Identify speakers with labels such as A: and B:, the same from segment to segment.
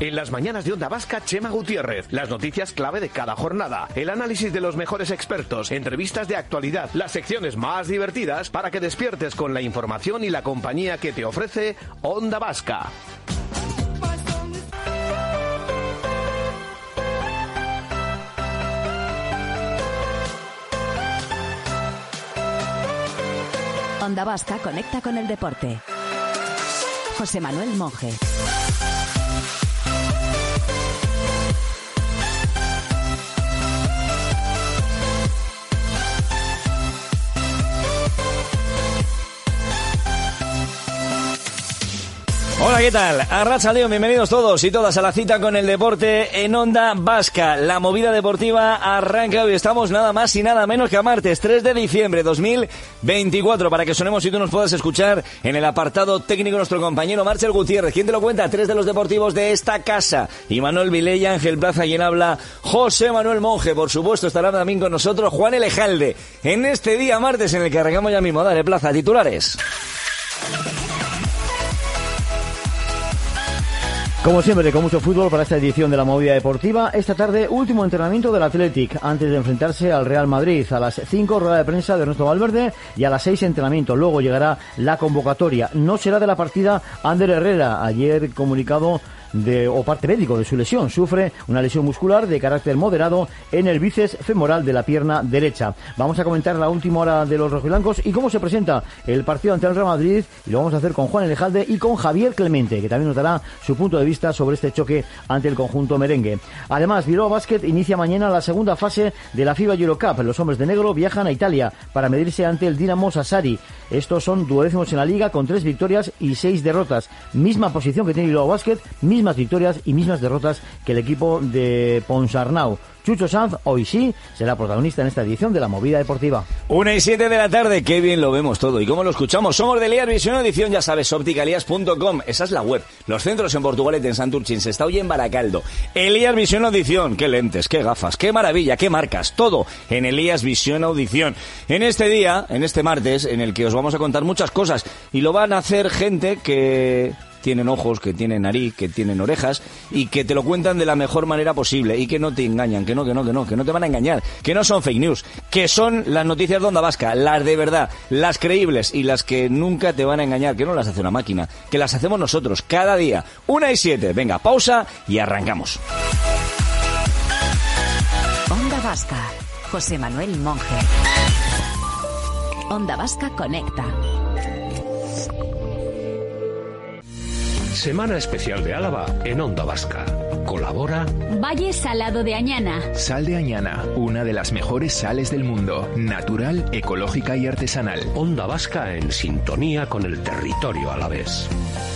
A: En las mañanas de Onda Vasca, Chema Gutiérrez. Las noticias clave de cada jornada. El análisis de los mejores expertos. Entrevistas de actualidad. Las secciones más divertidas para que despiertes con la información y la compañía que te ofrece Onda Vasca.
B: Onda Vasca conecta con el deporte. José Manuel Monge.
C: Hola, ¿qué tal? Arratsaldeon, bienvenidos todos y todas a la cita con el deporte en Onda Vasca. La movida deportiva arranca hoy. Estamos nada más y nada menos que a martes 3 de diciembre 2024 para que sonemos y tú nos puedas escuchar en el apartado técnico nuestro compañero Marcel Gutiérrez. ¿Quién te lo cuenta? Tres de los deportivos de esta casa. Imanol Vilella, Ángel Plaza, quien habla José Manuel Monge. Por supuesto estará también con nosotros Juan Elejalde en este día martes en el que arrancamos ya mismo. Dale, Plaza, titulares.
D: Como siempre, con mucho fútbol para esta edición de la movida deportiva. Esta tarde, último entrenamiento del Athletic antes de enfrentarse al Real Madrid. A las 5, rueda de prensa de Ernesto Valverde, y a las 6, entrenamiento. Luego llegará la convocatoria. No será de la partida Ander Herrera. Ayer comunicado o parte médico de su lesión. Sufre una lesión muscular de carácter moderado en el bíceps femoral de la pierna derecha. Vamos a comentar la última hora de los rojiblancos y cómo se presenta el partido ante el Real Madrid, y lo vamos a hacer con Juan Elejalde y con Javier Clemente, que también nos dará su punto de vista sobre este choque ante el conjunto merengue. Además, Bilbao Basket inicia mañana la segunda fase de la FIBA Eurocup. Los hombres de negro viajan a Italia para medirse ante el Dinamo Sassari. Estos son 12º en la liga con 3 victorias y 6 derrotas. Misma posición que tiene Bilbao Basket, mismas victorias y mismas derrotas que el equipo de Ponsarnau. Chucho Sanz, hoy sí, será protagonista en esta edición de la movida deportiva.
C: 1:07 de la tarde, qué bien lo vemos todo y cómo lo escuchamos. Somos de Elias Visión Audición, ya sabes, opticalias.com, esa es la web. Los centros en Portugalete, en Santurchi, en Sestao y en Baracaldo. Elias Visión Audición, qué lentes, qué gafas, qué maravilla, qué marcas, todo en Elias Visión Audición. En este día, en este martes, en el que os vamos a contar muchas cosas, y lo van a hacer gente que tienen ojos, que tienen nariz, que tienen orejas, y que te lo cuentan de la mejor manera posible, y que no te engañan, que no te van a engañar, que no son fake news, que son las noticias de Onda Vasca, las de verdad, las creíbles y las que nunca te van a engañar, que no las hace una máquina, que las hacemos nosotros cada día. 1:07, venga, pausa y arrancamos.
B: Onda Vasca, José Manuel Monge. Onda Vasca conecta.
E: Semana especial de Álava en Onda Vasca. Colabora
F: Valle Salado de Añana.
G: Sal de Añana, una de las mejores sales del mundo. Natural, ecológica y artesanal.
E: Onda Vasca en sintonía con el territorio alavés.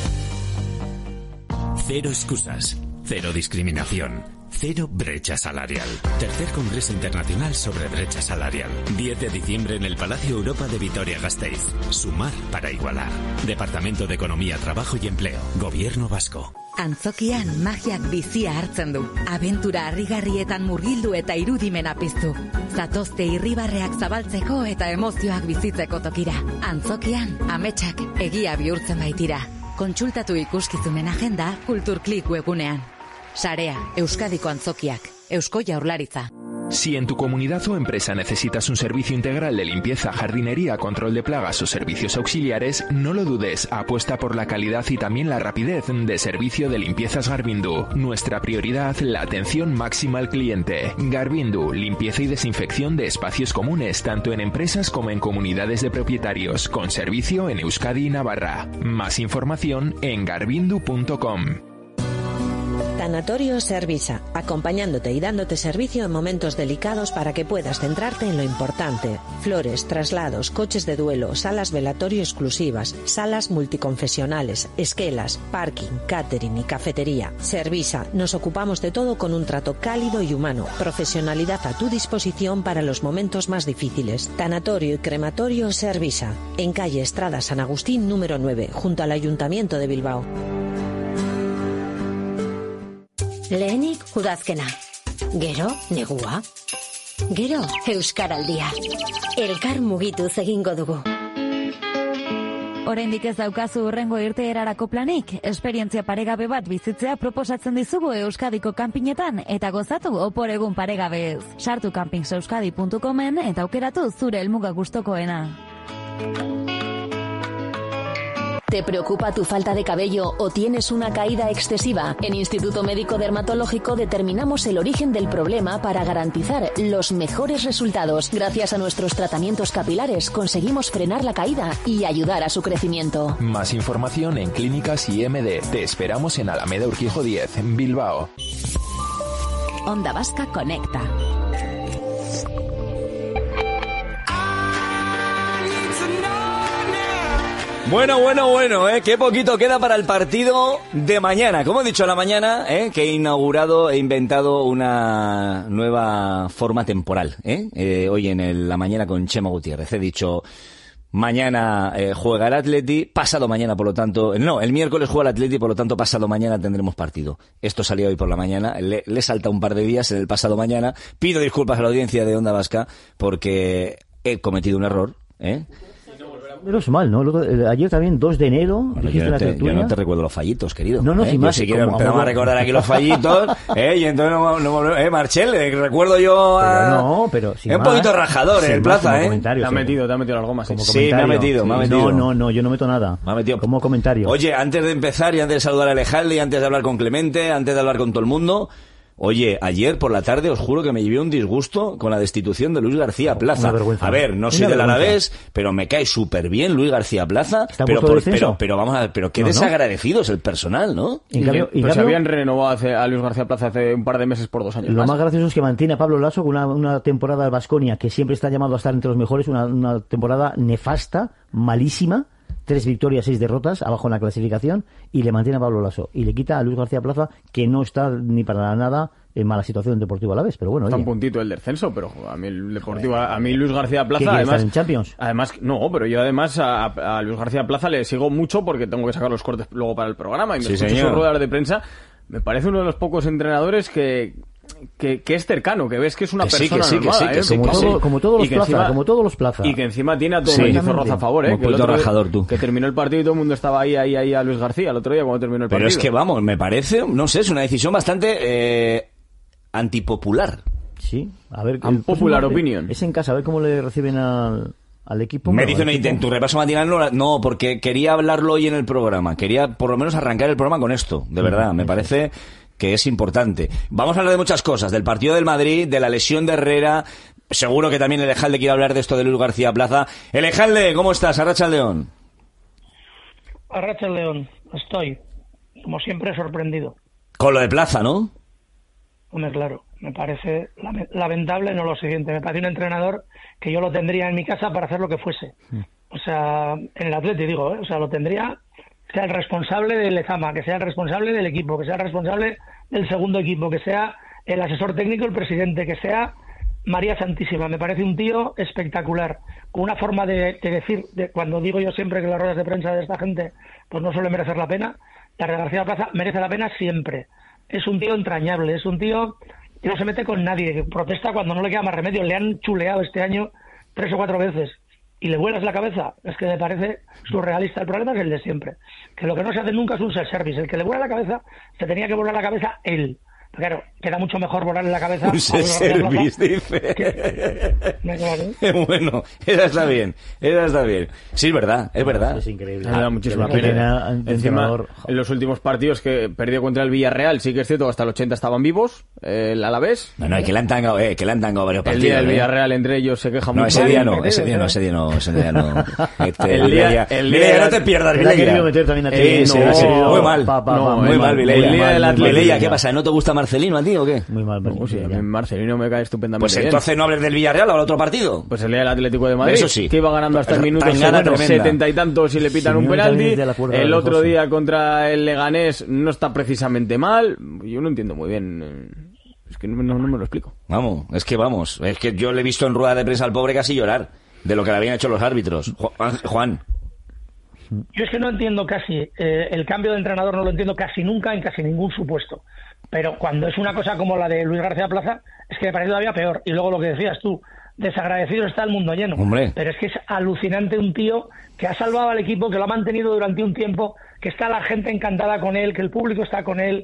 H: Cero excusas, cero discriminación. Cero brecha salarial. Tercer Congreso Internacional sobre Brecha Salarial. 10 de diciembre en el Palacio Europa de Vitoria-Gasteiz. Sumar para igualar. Departamento de Economía, Trabajo y Empleo. Gobierno Vasco.
I: Antzokian magiak bizia hartzen du. Abentura harrigarrietan murgildu eta irudimena piztu. Zatozte irribarreak zabaltzeko eta emozioak bizitzeko tokira. Antzokian ametsak egia bihurtzen baitira. Kontsultatu ikuskizunen agenda Kulturklik webunean. Sarea, Euskadiko Antzokiak, Eusko Jaurlaritza.
G: Si en tu comunidad o empresa necesitas un servicio integral de limpieza, jardinería, control de plagas o servicios auxiliares, no lo dudes, apuesta por la calidad y también la rapidez de servicio de limpiezas Garbindu. Nuestra prioridad, la atención máxima al cliente. Garbindu, limpieza y desinfección de espacios comunes, tanto en empresas como en comunidades de propietarios, con servicio en Euskadi y Navarra. Más información en garbindu.com.
J: Tanatorio Servisa, acompañándote y dándote servicio en momentos delicados para que puedas centrarte en lo importante. Flores, traslados, coches de duelo, salas velatorio exclusivas, salas multiconfesionales, esquelas, parking, catering y cafetería. Servisa, nos ocupamos de todo con un trato cálido y humano, profesionalidad a tu disposición para los momentos más difíciles. Tanatorio y crematorio Servisa, en calle Estrada San Agustín número 9, junto al Ayuntamiento de Bilbao.
K: Lehenik udazkena, gero negua, gero euskaraldia. Elkar mugituz egingo dugu.
I: Oraindik ez daukazu hurrengo irteerarako planik? Esperientzia paregabe bat bizitzea proposatzen dizugu Euskadiko kanpinetan eta gozatu opor egun paregabez. Sartu campingseuskadi.comen eta aukeratu zure helmuga gustokoena.
B: ¿Te preocupa tu falta de cabello o tienes una caída excesiva? En Instituto Médico Dermatológico determinamos el origen del problema para garantizar los mejores resultados. Gracias a nuestros tratamientos capilares conseguimos frenar la caída y ayudar a su crecimiento.
G: Más información en Clínicas IMD. Te esperamos en Alameda Urquijo 10, en Bilbao.
B: Onda Vasca Conecta.
C: Bueno, qué poquito queda para el partido de mañana. Como he dicho a la mañana, que he inaugurado, he inventado una nueva forma temporal, hoy en la mañana con Chema Gutiérrez. He dicho, mañana juega el Atleti, pasado mañana, por lo tanto, no, el miércoles juega el Atleti, por lo tanto, pasado mañana tendremos partido. Esto salió hoy por la mañana, le salta un par de días en el pasado mañana. Pido disculpas a la audiencia de Onda Vasca porque he cometido un error,
D: Pero es mal, ¿no? Ayer también, 2 de enero, dijiste la tertulia.
C: Yo no te recuerdo los fallitos, querido.
D: No, sin más.
C: Yo si quiero empezamos a recordar aquí los fallitos, y entonces no Marchel, recuerdo yo a...
D: Pero
C: es un poquito rajador en el Plaza,
L: Te ha metido las gomas.
C: Sí, me ha metido.
D: No, yo no meto nada.
C: Me ha metido.
D: Como comentario.
C: Oye, antes de empezar y antes de saludar a Alejandro y antes de hablar con Clemente, antes de hablar con todo el mundo... Oye, ayer por la tarde os juro que me llevé un disgusto con la destitución de Luis García Plaza. A ver, no soy del Alavés, pero me cae súper bien Luis García Plaza. Pero vamos a ver, pero qué desagradecido es el personal, ¿no?
L: Se habían renovado a Luis García Plaza hace un par de meses por 2 años.
D: Lo más gracioso es que mantiene a Pablo Laso con una temporada de Baskonia que siempre está llamado a estar entre los mejores, una temporada nefasta, malísima. 3 victorias, 6 derrotas, abajo en la clasificación, y le mantiene a Pablo Laso. Y le quita a Luis García Plaza, que no está ni para nada en mala situación Deportivo Alavés, pero bueno.
L: Está un puntito el descenso, pero a mí el Deportivo, a mí Luis García Plaza,
D: además en Champions.
L: Además, no, pero yo además a Luis García Plaza le sigo mucho porque tengo que sacar los cortes luego para el programa y me escucho sus ruedas de prensa. Me parece uno de los pocos entrenadores que es cercano, que ves que es una persona normal,
D: como todos los Plaza.
L: Y que encima tiene a todo el Zorroza a favor,
C: que el otro rajador, tú.
L: Que terminó el partido y todo el mundo estaba ahí a Luis García el otro día cuando terminó el partido.
C: Pero es que vamos, me parece, no sé, es una decisión bastante antipopular.
D: Sí, a ver,
L: popular opinion.
D: Es en casa, a ver cómo le reciben al equipo.
C: Me dice en tu repaso matinal, no, porque quería hablarlo hoy en el programa, quería por lo menos arrancar el programa con esto, de verdad, me parece que es importante. Vamos a hablar de muchas cosas, del partido del Madrid, de la lesión de Herrera, seguro que también Elejalde quiere hablar de esto de Luis García Plaza. Elejalde, ¿cómo estás? Arratsaldeon.
M: Arratsaldeon, estoy, como siempre, sorprendido.
C: Con lo de Plaza, ¿no?
M: Hombre, claro, me parece lamentable, no lo siguiente, me parece un entrenador que yo lo tendría en mi casa para hacer lo que fuese. O sea, en el Atleti digo, o sea, lo tendría... sea el responsable del Lezama, que sea el responsable del equipo, que sea el responsable del segundo equipo, que sea el asesor técnico, el presidente, que sea María Santísima. Me parece un tío espectacular, con una forma de decir, cuando digo yo siempre que las ruedas de prensa de esta gente pues no suelen merecer la pena, la de García Plaza merece la pena siempre. Es un tío entrañable, es un tío que no se mete con nadie, que protesta cuando no le queda más remedio. Le han chuleado este año 3 o 4 veces. Y le vuelas la cabeza, es que me parece surrealista. El problema es el de siempre, que lo que no se hace nunca es un self-service. El que le vuela la cabeza, se tenía que volar la cabeza él. Claro, queda mucho mejor volarle la cabeza.
C: Un self-service, dice. Bueno, esa está bien. Sí, es verdad.
D: Es increíble.
L: Me da muchísima pena. Encima, en los últimos partidos que perdió contra el Villarreal, sí que es cierto, hasta el 80 estaban vivos, el Alavés.
C: No, que le han tangado varios partidos.
L: El día del Villarreal, entre ellos, se queja mucho.
C: Ese día no. El día no te pierdas, Vilella. Muy mal, Vilella.
L: El día del Atlético.
C: Vilella, ¿qué pasa? ¿No te gusta Marcelino a ti o qué?
D: Muy mal,
L: sí, a mí Marcelino me cae estupendamente
C: pues entonces
L: bien.
C: No hables del Villarreal o al otro partido.
L: Pues el día del Atlético de Madrid,
C: eso sí,
L: que iba ganando hasta el minuto 70 y tantos y le pitan un penalti. El otro día contra el Leganés no está precisamente mal. Yo no entiendo muy bien. Es que no me lo explico.
C: Es que yo le he visto en rueda de prensa al pobre casi llorar de lo que le habían hecho los árbitros. Juan.
M: Yo es que no entiendo casi el cambio de entrenador, no lo entiendo casi nunca en casi ningún supuesto. Pero cuando es una cosa como la de Luis García Plaza, es que me parece todavía peor. Y luego lo que decías tú, desagradecido está el mundo lleno.
C: Hombre.
M: Pero es que es alucinante un tío que ha salvado al equipo, que lo ha mantenido durante un tiempo, que está la gente encantada con él, que el público está con él,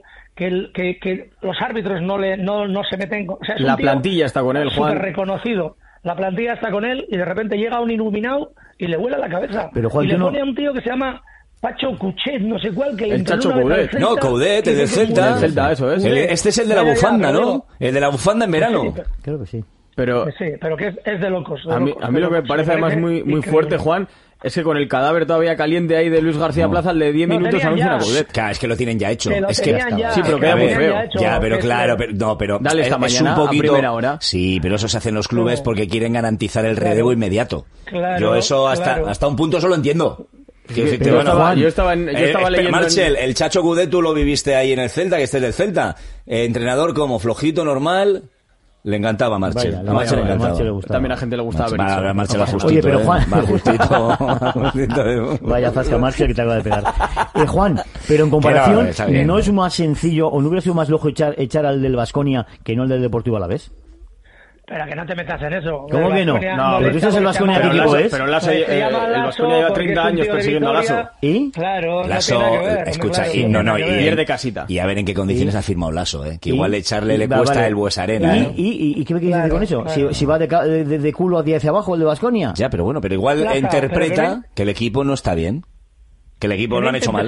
M: que los árbitros no se meten... O sea, es
L: la plantilla está con él, Juan.
M: Súper reconocido. La plantilla está con él y de repente llega un iluminado y le vuela la cabeza.
D: Pero, Juan,
M: y le pone a un tío que se llama Pacho Cuchet, no sé cuál, que le
L: el Chacho Coudet.
C: No, Coudet, el del Celta.
L: Eso es.
C: Este es el de la bufanda, ¿no? El de la bufanda en verano.
D: Creo que sí.
L: Pero
M: que es de locos.
L: A mí lo que me parece además muy fuerte, Juan, es que con el cadáver todavía caliente ahí de Luis García Plaza, al de 10 minutos anuncian a Coudet.
C: Claro, es que lo tienen ya hecho.
M: Es que
L: sí, pero queda muy feo.
C: Ya, pero claro, pero
L: dale esta mañana
C: un poquito,
L: a primera hora.
C: Sí, pero eso se hace en los clubes porque quieren garantizar el relevo inmediato. Yo eso hasta un punto solo entiendo.
L: Yo estaba leyendo...
C: Marcel, el Chacho Coudet tú lo viviste ahí en el Celta, que este es del Celta. Entrenador como flojito, normal... Le encantaba a Marcel.
D: A Marcel le encantaba.
L: También a gente le gustaba ver eso.
C: A Marcel va justito.
D: Oye, pero Juan...
C: Va justito.
D: Vaya zasca Marcel que te acaba de pegar. Juan, pero en comparación, ¿no es más sencillo o no hubiera sido más lógico echar al del Baskonia que no al del Deportivo Alavés?
M: Pero que no te metas en eso.
D: ¿Cómo que no? No, pero tú sabes el Baskonia qué equipo es.
L: Pero el Baskonia lleva 30 años persiguiendo a Lasso.
D: ¿Y?
M: Claro,
C: Lasso, escucha, y
L: pierde casita.
C: Y a ver en qué condiciones ha firmado Lasso, que igual echarle le cuesta el Buesarena.
D: ¿Y qué me quieres decir con eso? Si va de culo hacia abajo el de Baskonia.
C: Ya, pero bueno, pero igual interpreta que el equipo no está bien. Que el equipo lo han hecho mal.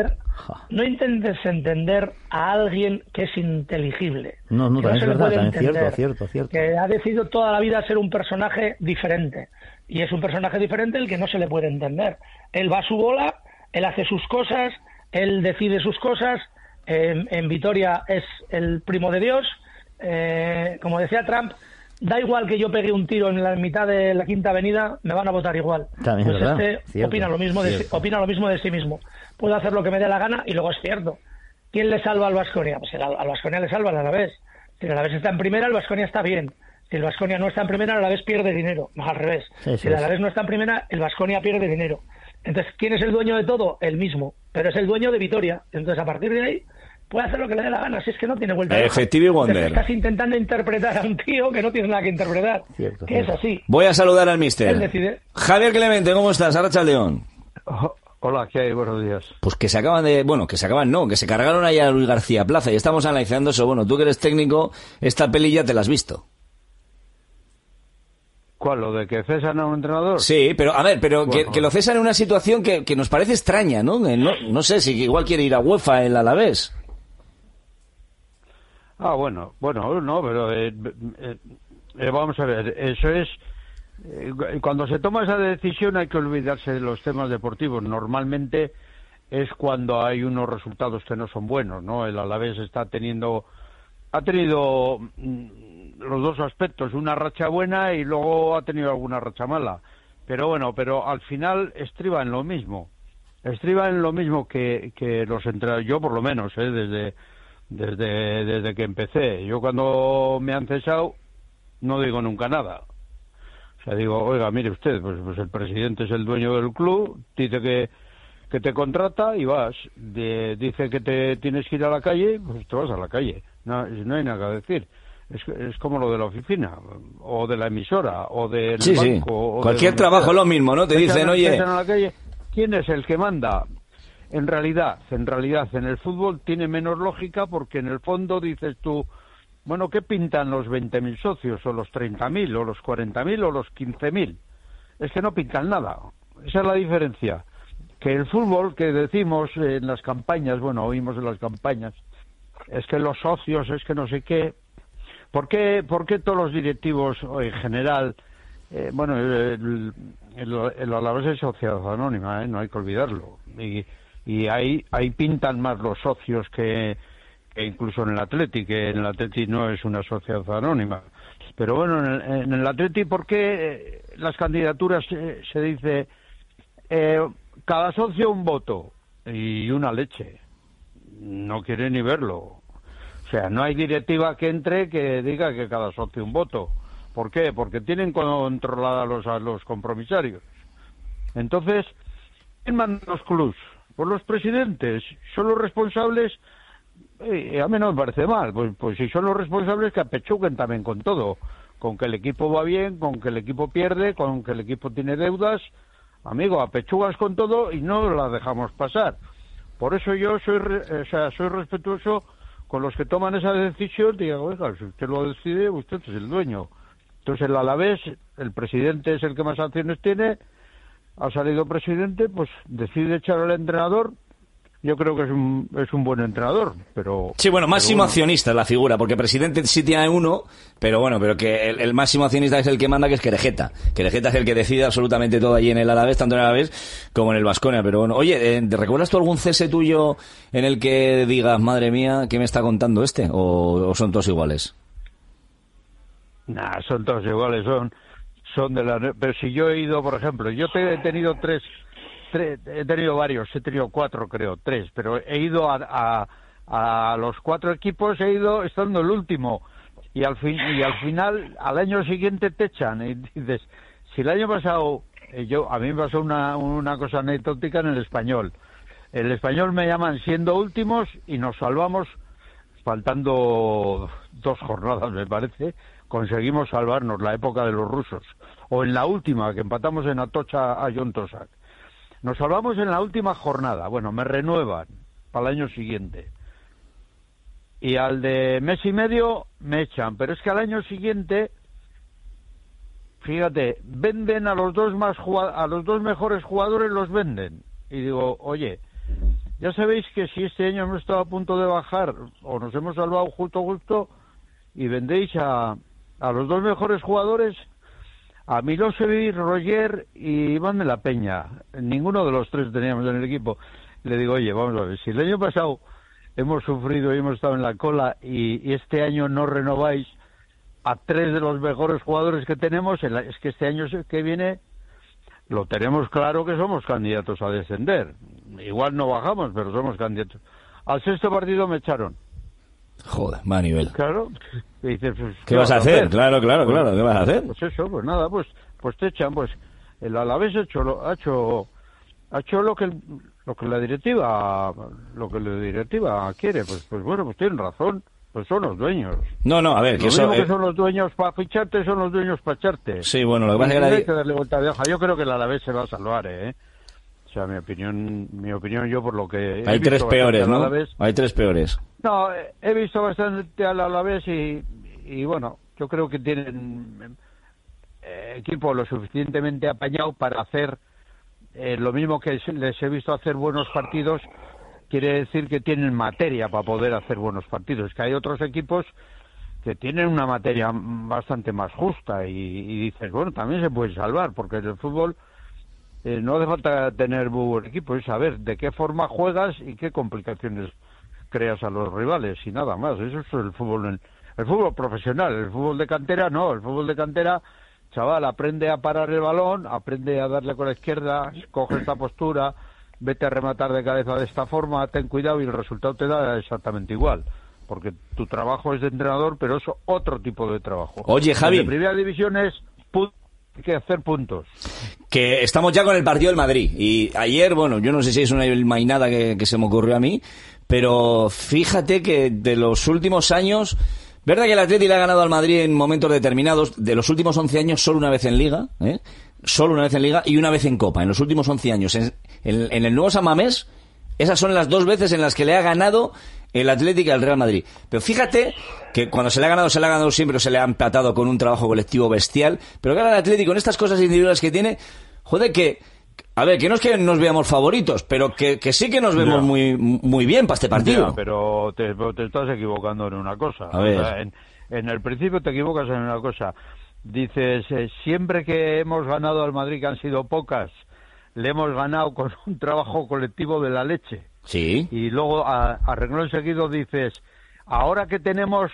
M: No intentes entender a alguien que es inteligible.
D: No, también es verdad, también cierto.
M: Que ha decidido toda la vida ser un personaje diferente. Y es un personaje diferente el que no se le puede entender. Él va a su bola, él hace sus cosas, él decide sus cosas. En Vitoria es el primo de Dios. Como decía Trump, da igual que yo pegue un tiro en la mitad de la Quinta Avenida, me van a votar igual.
D: También
M: pues
D: es verdad.
M: opina lo mismo de sí mismo. Puedo hacer lo que me dé la gana y luego es cierto. ¿Quién le salva al Baskonia? Pues al Baskonia le salva el Alavés. Si el Alavés está en primera, el Baskonia está bien. Si el Baskonia no está en primera, el Alavés pierde dinero. No, al revés. Si el Alavés no está en primera, el Baskonia pierde dinero. Entonces, ¿quién es el dueño de todo? El mismo. Pero es el dueño de Vitoria. Entonces, a partir de ahí, puede hacer lo que le dé la gana, si es que no tiene vuelta.
C: Effective Wonder.
M: Estás intentando interpretar a un tío que no tiene nada que interpretar.
D: Cierto.
M: Es así.
C: Voy a saludar al mister.
M: Él decide.
C: Javier Clemente, ¿cómo estás? Arratsaldeon.
N: Hola, ¿qué hay? Buenos días.
C: Pues que se cargaron allá a Luis García Plaza y estamos analizando eso. Bueno, tú que eres técnico, esta peli ya te la has visto.
N: ¿Cuál? ¿Lo de que cesan a un entrenador?
C: Sí, pero a ver, que lo cesan en una situación que nos parece extraña, ¿no? No sé, si igual quiere ir a UEFA el Alavés.
N: Bueno, no, pero vamos a ver, eso es... cuando se toma esa decisión hay que olvidarse de los temas deportivos. Normalmente es cuando hay unos resultados que no son buenos, ¿no? El Alavés ha tenido los dos aspectos, una racha buena y luego ha tenido alguna racha mala. Pero al final estriba en lo mismo que los entrenadores, yo por lo menos, desde que empecé. Yo cuando me han cesado no digo nunca nada. O sea, digo, oiga, mire usted, pues el presidente es el dueño del club, dice que te contrata y vas. Dice que te tienes que ir a la calle, pues te vas a la calle. No hay nada que decir. Es como lo de la oficina, o de la emisora, o del banco. O
C: cualquier trabajo lo mismo, ¿no? Te dicen, oye...
N: A la calle, ¿quién es el que manda? En realidad, en el fútbol tiene menos lógica porque en el fondo dices tú, bueno, ¿qué pintan los 20.000 socios, o los 30.000, o los 40.000, o los 15.000? Es que no pintan nada. Esa es la diferencia. Que el fútbol, que decimos en las campañas, oímos en las campañas, es que los socios, es que no sé qué. ¿Por qué todos los directivos, en general, el Alavés es sociedad anónima, no hay que olvidarlo. Y ahí pintan más los socios que incluso en el Atleti, que en el Atleti no es una sociedad anónima. Pero bueno, en el Atleti, ¿por qué las candidaturas se dice cada socio un voto y una leche? No quiere ni verlo. O sea, no hay directiva que entre que diga que cada socio un voto. ¿Por qué? Porque tienen controlados a los compromisarios. Entonces, ¿quién manda los clubs? Pues los presidentes. Son los responsables. A mí no me parece mal. Pues si son los responsables, que apechuquen también con todo. con que el equipo va bien, con que el equipo pierde, con que el equipo tiene deudas, amigo, apechugas con todo y no las dejamos pasar. Por eso yo soy respetuoso con los que toman esa decisión. Digo, oiga, si usted lo decide, usted es el dueño. Entonces el Alavés, el presidente es el que más acciones tiene, ha salido presidente, pues decide echar al entrenador. Yo creo que es un buen entrenador, pero...
C: Sí, bueno, máximo accionista es la figura, porque presidente sí tiene uno, pero que el máximo accionista es el que manda, que es Querejeta. Querejeta es el que decide absolutamente todo allí en el Alavés, tanto en el Alavés como en el Baskonia. Pero bueno, oye, ¿recuerdas tú algún cese tuyo en el que digas, madre mía, ¿qué me está contando este? ¿O son todos iguales?
N: Nah, son todos iguales, son de la... Pero si yo he ido, por ejemplo, yo he tenido he tenido varios, he tenido 4, creo, 3, pero he ido a los 4 equipos, he ido estando el último, y al final, al año siguiente te echan, y dices, si el año pasado, a mí me pasó una cosa anecdótica en el Español. El Español me llaman siendo últimos y nos salvamos, faltando 2 jornadas, me parece, conseguimos salvarnos la época de los rusos, o en la última, que empatamos en Atocha a Jon Tosak. Nos salvamos en la última jornada. Bueno, me renuevan para el año siguiente. Y al de mes y medio me echan. Pero es que al año siguiente, fíjate, venden a los dos mejores jugadores, los venden. Y digo, oye, ya sabéis que si este año hemos estado a punto de bajar, o nos hemos salvado justo, y vendéis a los 2 mejores jugadores, a Milosevic, Roger y Iván de la Peña. Ninguno de los 3 teníamos en el equipo. Le digo, oye, vamos a ver, si el año pasado hemos sufrido y hemos estado en la cola y este año no renováis a 3 de los mejores jugadores que tenemos, es que este año que viene lo tenemos claro que somos candidatos a descender. Igual no bajamos, pero somos candidatos. Al 6º partido me echaron.
C: Joder, va a nivel.
N: Claro. Y dices, pues,
C: ¿qué vas a hacer? Claro, ¿qué vas a hacer?
N: Pues eso, pues nada, pues te echan, pues el Alavés ha hecho lo que la directiva quiere, pues bueno, pues tienen razón, pues son los dueños.
C: No, a ver,
N: que son los dueños para ficharte, son los dueños para echarte.
C: Sí, bueno, lo que pasa es que
N: hay que darle vuelta de hoja. Yo creo que el Alavés se va a salvar, O sea, mi opinión yo por lo que...
C: Hay 3 peores, ¿no? Hay 3 peores.
N: No, he visto bastante al Alavés y bueno, yo creo que tienen equipo lo suficientemente apañado para hacer lo mismo que les he visto hacer buenos partidos. Quiere decir que tienen materia para poder hacer buenos partidos. Es que hay otros equipos que tienen una materia bastante más justa y dices, bueno, también se puede salvar, porque en el fútbol... no hace falta tener muy buen equipo, es saber de qué forma juegas y qué complicaciones creas a los rivales y nada más. Eso es el fútbol profesional. El fútbol de cantera no, el fútbol de cantera, chaval, aprende a parar el balón, aprende a darle con la izquierda, coge esta postura, vete a rematar de cabeza de esta forma, ten cuidado y el resultado te da exactamente igual. Porque tu trabajo es de entrenador, pero es otro tipo de trabajo.
C: Oye, Javi.
N: La primera división es hay que hacer puntos.
C: Que estamos ya con el partido del Madrid. Y ayer, bueno, yo no sé si es una mainada que se me ocurrió a mí, pero fíjate que de los últimos años, verdad que el Atleti le ha ganado al Madrid en momentos determinados, de los últimos 11 años solo una vez en Liga, solo una vez en Liga y una vez en Copa, en los últimos 11 años. En el nuevo San Mamés, esas son las 2 veces en las que le ha ganado el Atlético al Real Madrid. Pero fíjate que cuando se le ha ganado siempre, o se le ha empatado con un trabajo colectivo bestial, pero que ahora el Atlético, con estas cosas individuales que tiene, joder, a ver, que no es que nos veamos favoritos, pero que sí que nos vemos muy bien para este partido.
N: Ya, pero te estás equivocando en una cosa.
C: A ver.
N: O sea, en el principio te equivocas en una cosa. Dices, siempre que hemos ganado al Madrid, que han sido pocas, le hemos ganado con un trabajo colectivo de la leche.
C: Sí.
N: Y luego, a renglón seguido, dices, ahora que tenemos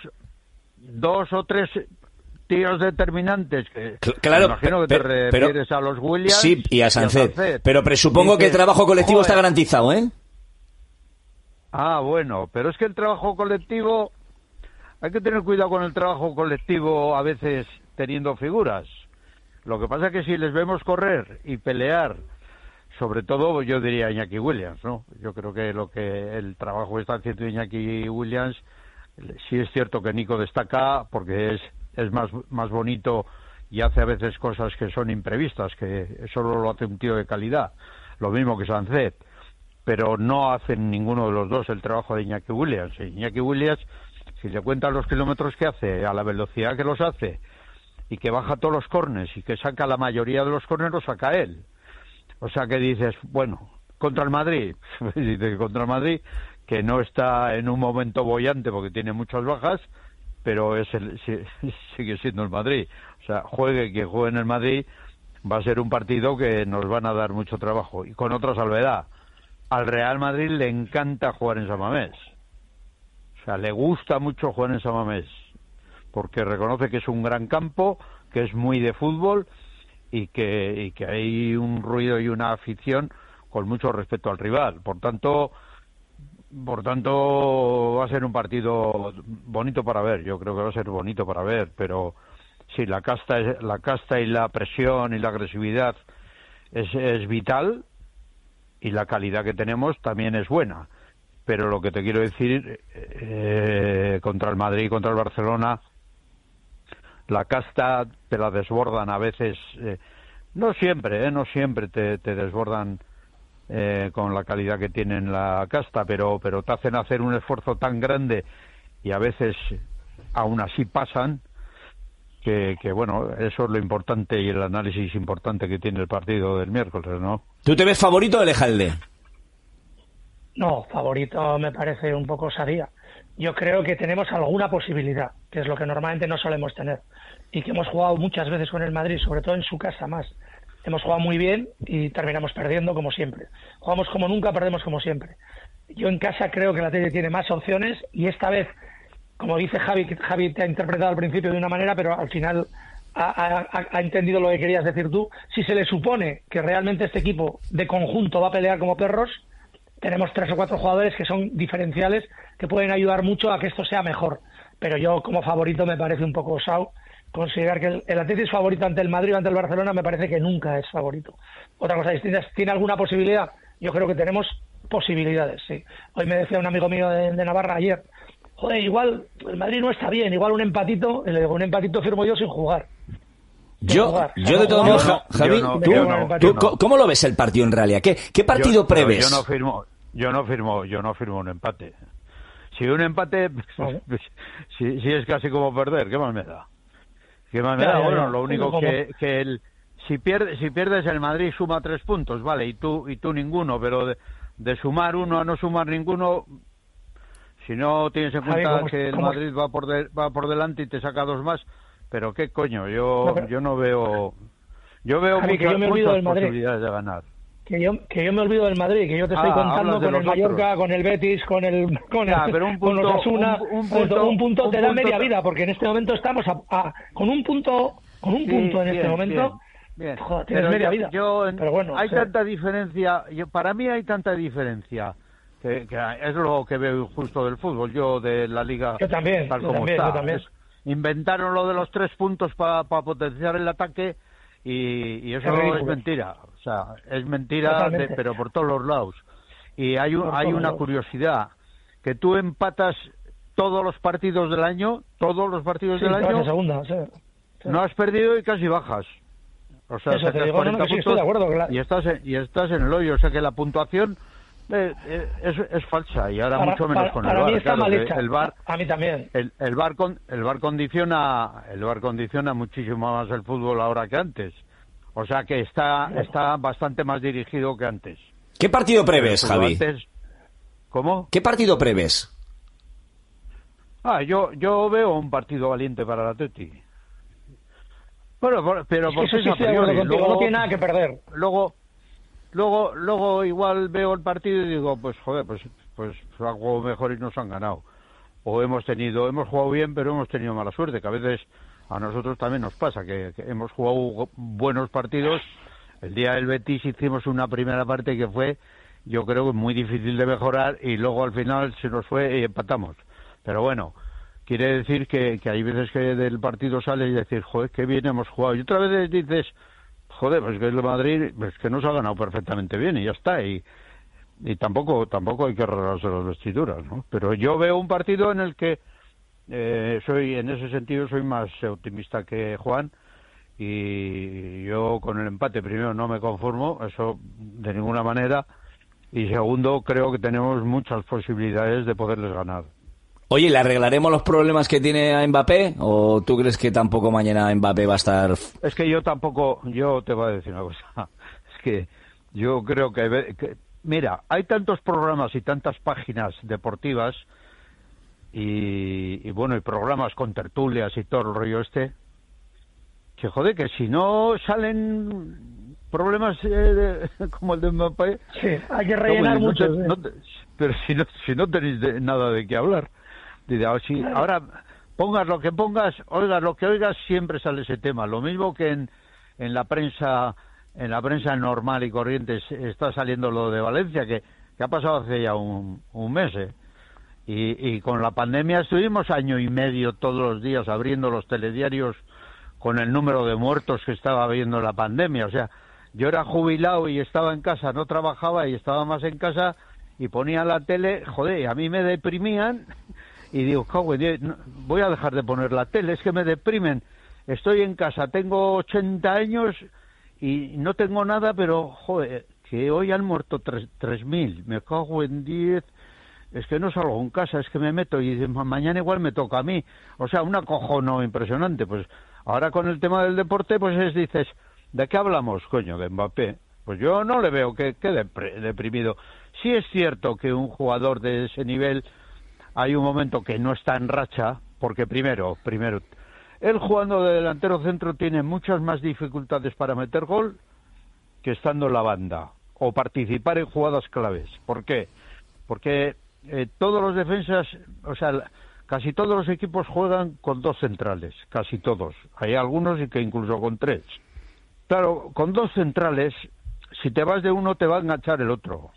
N: 2 o 3 tíos determinantes, que
C: claro,
N: imagino que te refieres a los Williams.
C: Sí, y a Sánchez. Pero presupongo que el trabajo colectivo está garantizado, ¿eh?
N: Ah, bueno, pero es que el trabajo colectivo, hay que tener cuidado con el trabajo colectivo a veces teniendo figuras. Lo que pasa es que si les vemos correr y pelear, sobre todo yo diría Iñaki Williams, ¿no? Yo creo que el trabajo que está haciendo Iñaki Williams, sí es cierto que Nico destaca porque es es más bonito y hace a veces cosas que son imprevistas, que solo lo hace un tío de calidad, lo mismo que Sancet, pero no hacen ninguno de los dos el trabajo de Iñaki Williams. Iñaki Williams, si le cuentan los kilómetros que hace, a la velocidad que los hace, y que baja todos los córners y que saca la mayoría de los córners, los saca él. O sea que dices, bueno, contra el Madrid, dice contra el Madrid, que no está en un momento boyante porque tiene muchas bajas, pero sigue siendo el Madrid. O sea, juegue quien juegue en el Madrid, va a ser un partido que nos van a dar mucho trabajo. Y con otra salvedad, al Real Madrid le encanta jugar en San Mamés. O sea, le gusta mucho jugar en San Mamés, porque reconoce que es un gran campo, que es muy de fútbol y que hay un ruido y una afición con mucho respeto al rival. Por tanto, va a ser un partido bonito para ver. Yo creo que va a ser bonito para ver, pero sí, la casta y la presión y la agresividad es vital, y la calidad que tenemos también es buena. Pero lo que te quiero decir, contra el Madrid y contra el Barcelona, la casta te la desbordan a veces, no siempre te desbordan con la calidad que tienen la casta, pero te hacen hacer un esfuerzo tan grande y a veces aún así pasan, que bueno, eso es lo importante y el análisis importante que tiene el partido del miércoles, ¿no?
C: ¿Tú te ves favorito, Elejalde?
M: No, favorito me parece un poco osadía. Yo creo que tenemos alguna posibilidad, que es lo que normalmente no solemos tener, y que hemos jugado muchas veces con el Madrid, sobre todo en su casa más. Hemos jugado muy bien y terminamos perdiendo como siempre. Jugamos como nunca, perdemos como siempre. Yo en casa creo que la Atleti tiene más opciones, y esta vez, como dice Javi, que Javi te ha interpretado al principio de una manera, pero al final ha entendido lo que querías decir tú. Si se le supone que realmente este equipo de conjunto va a pelear como perros, tenemos 3 o 4 jugadores que son diferenciales, que pueden ayudar mucho a que esto sea mejor. Pero yo, como favorito, me parece un poco osado considerar que el Atleti es favorito ante el Madrid o ante el Barcelona. Me parece que nunca es favorito. Otra cosa distinta es, ¿tiene alguna posibilidad? Yo creo que tenemos posibilidades, sí. Hoy me decía un amigo mío de Navarra ayer, joder, igual el Madrid no está bien, igual un empatito firmo yo sin jugar.
C: Yo de todo modo, Javi, ¿cómo lo ves el partido en realidad? ¿Qué partido prevés?
N: Yo no firmo un empate. Si un empate, si es casi como perder, ¿qué más me da? Bueno, lo único que si pierdes el Madrid suma 3 puntos, vale, y tú ninguno, pero de sumar uno a no sumar ninguno, si no tienes en cuenta que el Madrid va por delante y te saca 2 más, pero qué coño, yo no veo, Javi, muchas posibilidades de ganar.
M: Que yo me olvido del Madrid, que yo te estoy contando con el Mallorca, otros, con el Betis, con Osasuna, un punto te da media vida, porque en este momento estamos con un punto en este momento.
N: Bien.
M: Joder, tienes media vida.
N: Pero bueno, hay tanta diferencia, para mí hay tanta diferencia que es lo que veo injusto del fútbol, yo de la liga
M: yo también.
N: Inventaron lo de los 3 puntos para potenciar el ataque y eso es mentira. O sea, es mentira, pero por todos los lados. Y hay una curiosidad, que tú empatas todos los partidos del año,
M: segunda, sí.
N: No has perdido y casi bajas. O sea,
M: eso te digo, 40 puntos, estoy de acuerdo, claro.
N: y estás en el hoyo. O sea que la puntuación es falsa, y ahora mucho menos con el VAR.
M: Mí está mal hecha.
N: El VAR,
M: a mí también.
N: El VAR condiciona muchísimo más el fútbol ahora que antes. O sea que está bastante más dirigido que antes.
C: ¿Qué partido prevés, Javi?
N: ¿Cómo?
C: ¿Qué partido prevés?
N: Yo veo un partido valiente para el Atleti. Bueno, pero
M: porque eso sí estoy de acuerdo contigo, no tiene nada que perder.
N: Luego igual veo el partido y digo, pues joder, pues algo mejor y nos han ganado. O hemos jugado bien, pero hemos tenido mala suerte, que a veces a nosotros también nos pasa, que hemos jugado buenos partidos. El día del Betis hicimos una primera parte que fue, yo creo, muy difícil de mejorar, y luego al final se nos fue y empatamos. Pero bueno, quiere decir que hay veces que del partido sales y decir, joder, qué bien hemos jugado. Y otra vez dices, joder, pues que el Madrid, pues que nos ha ganado perfectamente bien y ya está. Y tampoco hay que arreglarse las vestiduras, ¿no? Pero yo veo un partido en el que en ese sentido soy más optimista que Juan, y yo con el empate primero no me conformo, eso de ninguna manera, y segundo creo que tenemos muchas posibilidades de poderles ganar.
C: Oye, ¿le arreglaremos los problemas que tiene a Mbappé o tú crees que tampoco mañana Mbappé va a estar...?
N: Es que yo te voy a decir una cosa, es que yo creo que mira, hay tantos programas y tantas páginas deportivas y bueno, y programas con tertulias y todo el rollo que joder, que si no salen problemas como el de Mbappé...
M: Sí, hay que rellenar mucho.
N: Pero si no tenéis nada de qué hablar. Ahora, pongas lo que pongas, oigas lo que oigas, siempre sale ese tema. Lo mismo que en la prensa normal y corriente está saliendo lo de Valencia, que ha pasado hace ya un mes. Y con la pandemia estuvimos año y medio todos los días abriendo los telediarios con el número de muertos que estaba habiendo la pandemia. O sea, yo era jubilado y estaba en casa, no trabajaba y estaba más en casa y ponía la tele, joder, a mí me deprimían y digo, voy a dejar de poner la tele, es que me deprimen. Estoy en casa, tengo 80 años y no tengo nada, pero, joder, que hoy han muerto 3.000, me cago en 10, es que no salgo en casa, es que me meto y mañana igual me toca a mí. O sea, un acojono impresionante. Pues ahora con el tema del deporte, pues dices, ¿de qué hablamos, coño? De Mbappé. Pues yo no le veo que deprimido. Sí es cierto que un jugador de ese nivel hay un momento que no está en racha, porque primero, él jugando de delantero centro tiene muchas más dificultades para meter gol que estando en la banda o participar en jugadas claves. ¿Por qué? Porque todos los defensas, o sea, casi todos los equipos juegan con 2 centrales, casi todos. Hay algunos y que incluso con 3. Claro, con 2 centrales, si te vas de uno te va a enganchar el otro.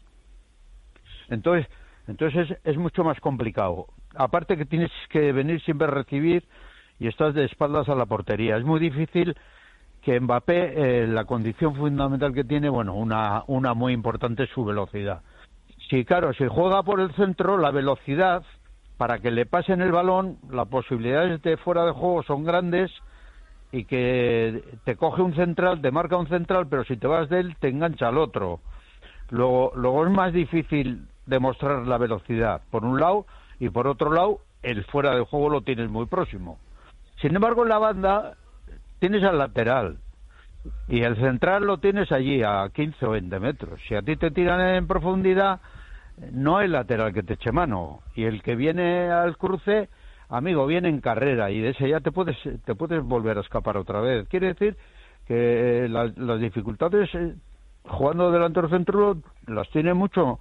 N: Entonces es mucho más complicado. Aparte que tienes que venir siempre a recibir y estás de espaldas a la portería. Es muy difícil que Mbappé, la condición fundamental que tiene, bueno, una muy importante es su velocidad. Sí, claro, si juega por el centro, la velocidad, para que le pasen el balón, las posibilidades de fuera de juego son grandes y que te coge un central, te marca un central, pero si te vas de él, te engancha al otro. Luego es más difícil demostrar la velocidad, por un lado, y por otro lado, el fuera de juego lo tienes muy próximo. Sin embargo, en la banda tienes al lateral y el central lo tienes allí a 15 o 20 metros. Si a ti te tiran en profundidad, no hay lateral que te eche mano. Y el que viene al cruce, amigo, viene en carrera y de ese ya te puedes volver a escapar otra vez. Quiere decir que las dificultades jugando delantero centro las tiene mucho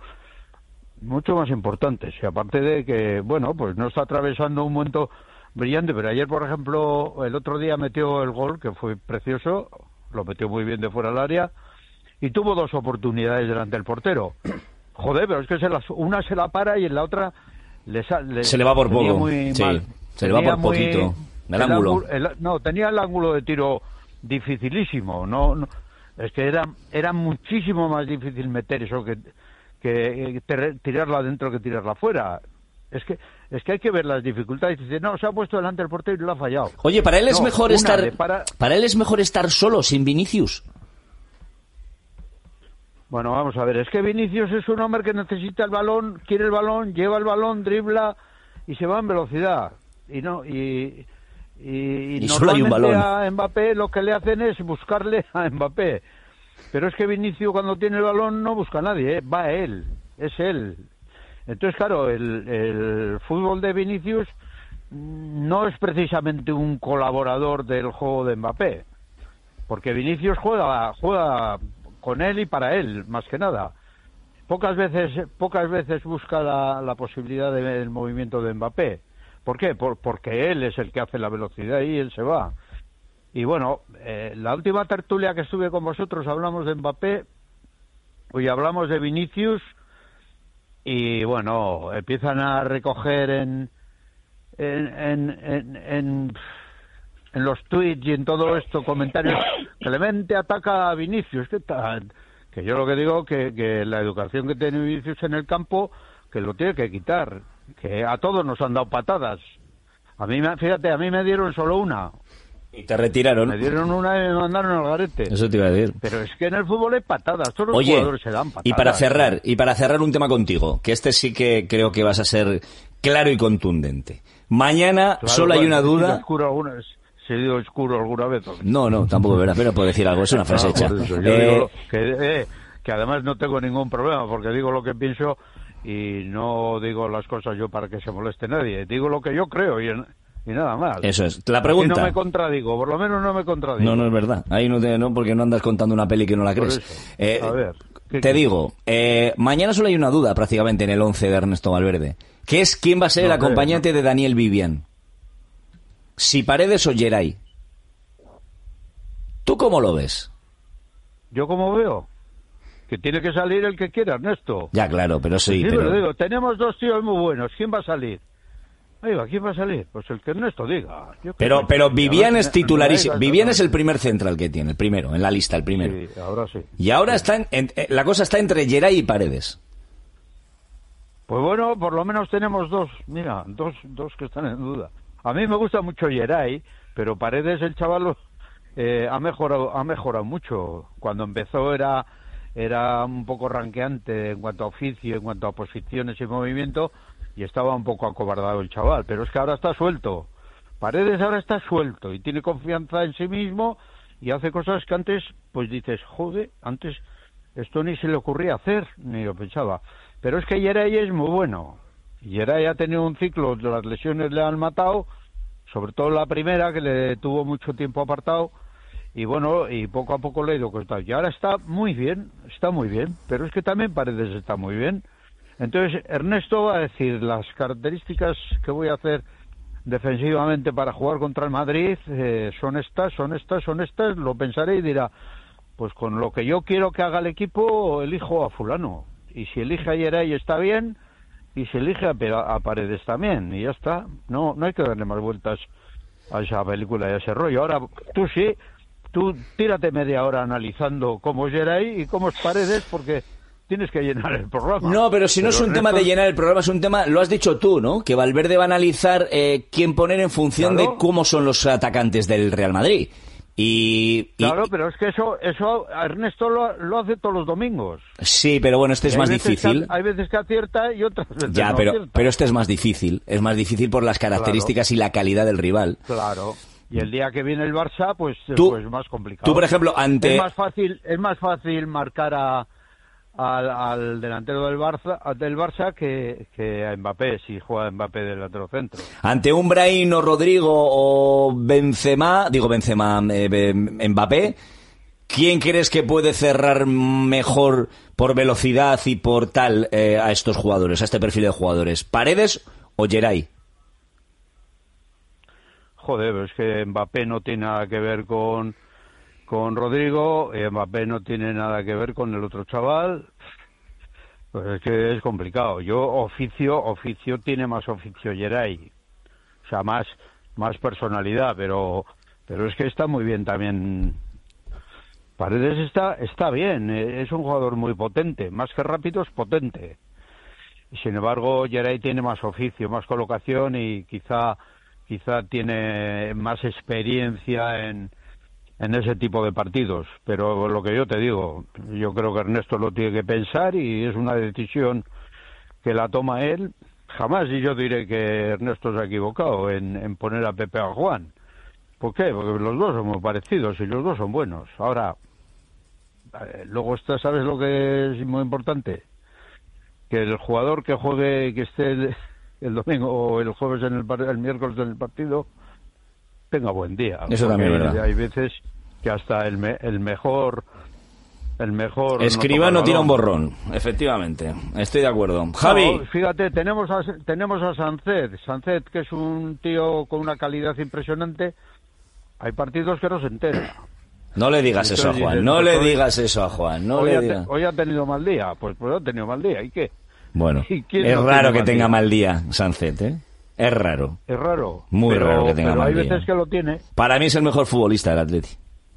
N: más importantes. Y aparte de que, bueno, pues no está atravesando un momento brillante, pero ayer, por ejemplo, el otro día metió el gol, que fue precioso, lo metió muy bien de fuera del área, y tuvo 2 oportunidades delante del portero. Joder, pero es que una se la para y en la otra
C: se le va por poco. Sí, se le va por poquito. El ángulo.
N: Tenía el ángulo de tiro dificilísimo. No, es que era muchísimo más difícil meter eso que tirarla adentro que tirarla afuera. Es que hay que ver las dificultades. Dice, no, se ha puesto delante del portero y lo ha fallado.
C: Oye, para él es mejor estar solo, sin Vinicius.
N: Bueno, vamos a ver, es que Vinicius es un hombre que necesita el balón, quiere el balón, lleva el balón, dribla y se va en velocidad. Y
C: solo hay un balón.
N: A Mbappé lo que le hacen es buscarle a Mbappé. Pero es que Vinicius cuando tiene el balón no busca a nadie, va a él, es él. Entonces, claro, el fútbol de Vinicius no es precisamente un colaborador del juego de Mbappé, porque Vinicius juega con él y para él, más que nada. Pocas veces busca la posibilidad del movimiento de Mbappé. ¿Por qué? Porque él es el que hace la velocidad y él se va. Y bueno, la última tertulia que estuve con vosotros hablamos de Mbappé, hoy hablamos de Vinicius y bueno, empiezan a recoger en los tweets y en todo esto comentarios. Clemente ataca a Vinicius, que yo lo que digo que la educación que tiene Vinicius en el campo, que lo tiene que quitar, que a todos nos han dado patadas Fíjate, a mí me dieron solo una.
C: Y te retiraron.
N: Me dieron una y me mandaron al garete.
C: Eso te iba a decir.
N: Pero es que en el fútbol hay patadas, todos los jugadores se dan patadas.
C: Y para cerrar un tema contigo, que este sí que creo que vas a ser claro y contundente. Mañana solo hay una duda.
N: ¿Se ha ido oscuro alguna vez?
C: No, tampoco es verdad, pero puedo decir algo, es una frase hecha.
N: Yo digo que además no tengo ningún problema, porque digo lo que pienso y no digo las cosas yo para que se moleste nadie. Digo lo que yo creo y nada más.
C: Eso es. La pregunta.
N: Aquí no me contradigo, por lo menos no me contradigo.
C: No es verdad. Ahí no, porque no andas contando una peli que no la crees.
N: A ver.
C: Te digo, mañana solo hay una duda prácticamente en el 11 de Ernesto Valverde, que es quién va a ser el acompañante de Daniel Vivian. Si Paredes o Geray. ¿Tú cómo lo ves?
N: ¿Yo cómo veo? Que tiene que salir el que quiera, Ernesto.
C: Ya, claro, pero sí.
N: Pero digo, tenemos 2 tíos muy buenos. ¿Quién va a salir? Oiga, ¿quién va a salir? Pues el que Ernesto diga.
C: Pero Vivian es titularísimo. Vivian es el primer central que tiene, el primero, en la lista, el primero.
N: Sí, ahora sí.
C: Y ahora la cosa está entre Geray y Paredes.
N: Pues bueno, por lo menos tenemos 2. Mira, dos que están en duda. A mí me gusta mucho Geray, pero Paredes, el chaval, ha mejorado mucho. Cuando empezó era un poco ranqueante en cuanto a oficio, en cuanto a posiciones y movimiento, y estaba un poco acobardado el chaval, pero es que ahora está suelto. Paredes ahora está suelto y tiene confianza en sí mismo y hace cosas que antes, pues dices, joder, antes esto ni se le ocurría hacer, ni lo pensaba. Pero es que Geray es muy bueno. Geray ha tenido un ciclo, las lesiones le han matado, sobre todo la primera, que le tuvo mucho tiempo apartado, y bueno, y poco a poco le ha ido costando. Y ahora está muy bien, pero es que también Paredes está muy bien. Entonces, Ernesto va a decir las características que voy a hacer defensivamente para jugar contra el Madrid, son estas, lo pensaré y dirá, pues con lo que yo quiero que haga el equipo, elijo a fulano. Y si elige a Geray está bien, y si elige a Paredes también, y ya está. No hay que darle más vueltas a esa película y a ese rollo. Ahora, tú tírate media hora analizando cómo es Geray y cómo es Paredes, porque tienes que llenar el programa.
C: No, pero si no es un tema de llenar el programa, es un tema, lo has dicho tú, ¿no? Que Valverde va a analizar quién poner en función de cómo son los atacantes del Real Madrid. Claro,
N: pero es que eso Ernesto lo hace todos los domingos.
C: Sí, pero bueno, este es más difícil.
N: Hay veces que acierta y otras veces
C: ya,
N: no acierta.
C: Pero este es más difícil. Es más difícil por las características y la calidad del rival.
N: Claro. Y el día que viene el Barça, pues más complicado.
C: Tú, por ejemplo,
N: es más fácil marcar al delantero del Barça que a Mbappé, si juega Mbappé del delantero centro.
C: Ante un Brahim o Rodrigo o Mbappé, ¿quién crees que puede cerrar mejor por velocidad y por tal a estos jugadores, a este perfil de jugadores? ¿Paredes o Geray?
N: Joder, pero es que Mbappé no tiene nada que ver con Rodrigo, Mbappé no tiene nada que ver con el otro chaval, pues es que es complicado. Oficio tiene más oficio Geray, o sea, más personalidad, pero es que está muy bien también. Paredes está bien, es un jugador muy potente, más que rápido es potente. Sin embargo, Geray tiene más oficio, más colocación y quizá tiene más experiencia en ese tipo de partidos, pero lo que yo te digo, yo creo que Ernesto lo tiene que pensar y es una decisión que la toma él. Jamás y yo diré que Ernesto se ha equivocado en poner a Pepe a Juan. ¿Por qué? Porque los dos son muy parecidos y los dos son buenos. Ahora, luego ¿sabes lo que es muy importante? Que el jugador que juegue, que esté el domingo o el jueves el miércoles en el partido, tenga buen día.
C: Eso también es verdad.
N: Hay veces que hasta el mejor
C: Escribano tira un borrón, efectivamente. Estoy de acuerdo. Javi.
N: No, fíjate, tenemos a Sancet, que es un tío con una calidad impresionante. Hay partidos que no se entera.
C: No le digas eso a Juan. No le digas eso a Juan.
N: Hoy ha tenido mal día. Pues ha tenido mal día. ¿Y qué?
C: Bueno, es raro que tenga mal día Sancet, ¿eh? Es raro.
N: Es raro.
C: Muy raro que tenga mal día.
N: Hay veces que lo tiene.
C: Para mí es el mejor futbolista del Atleti.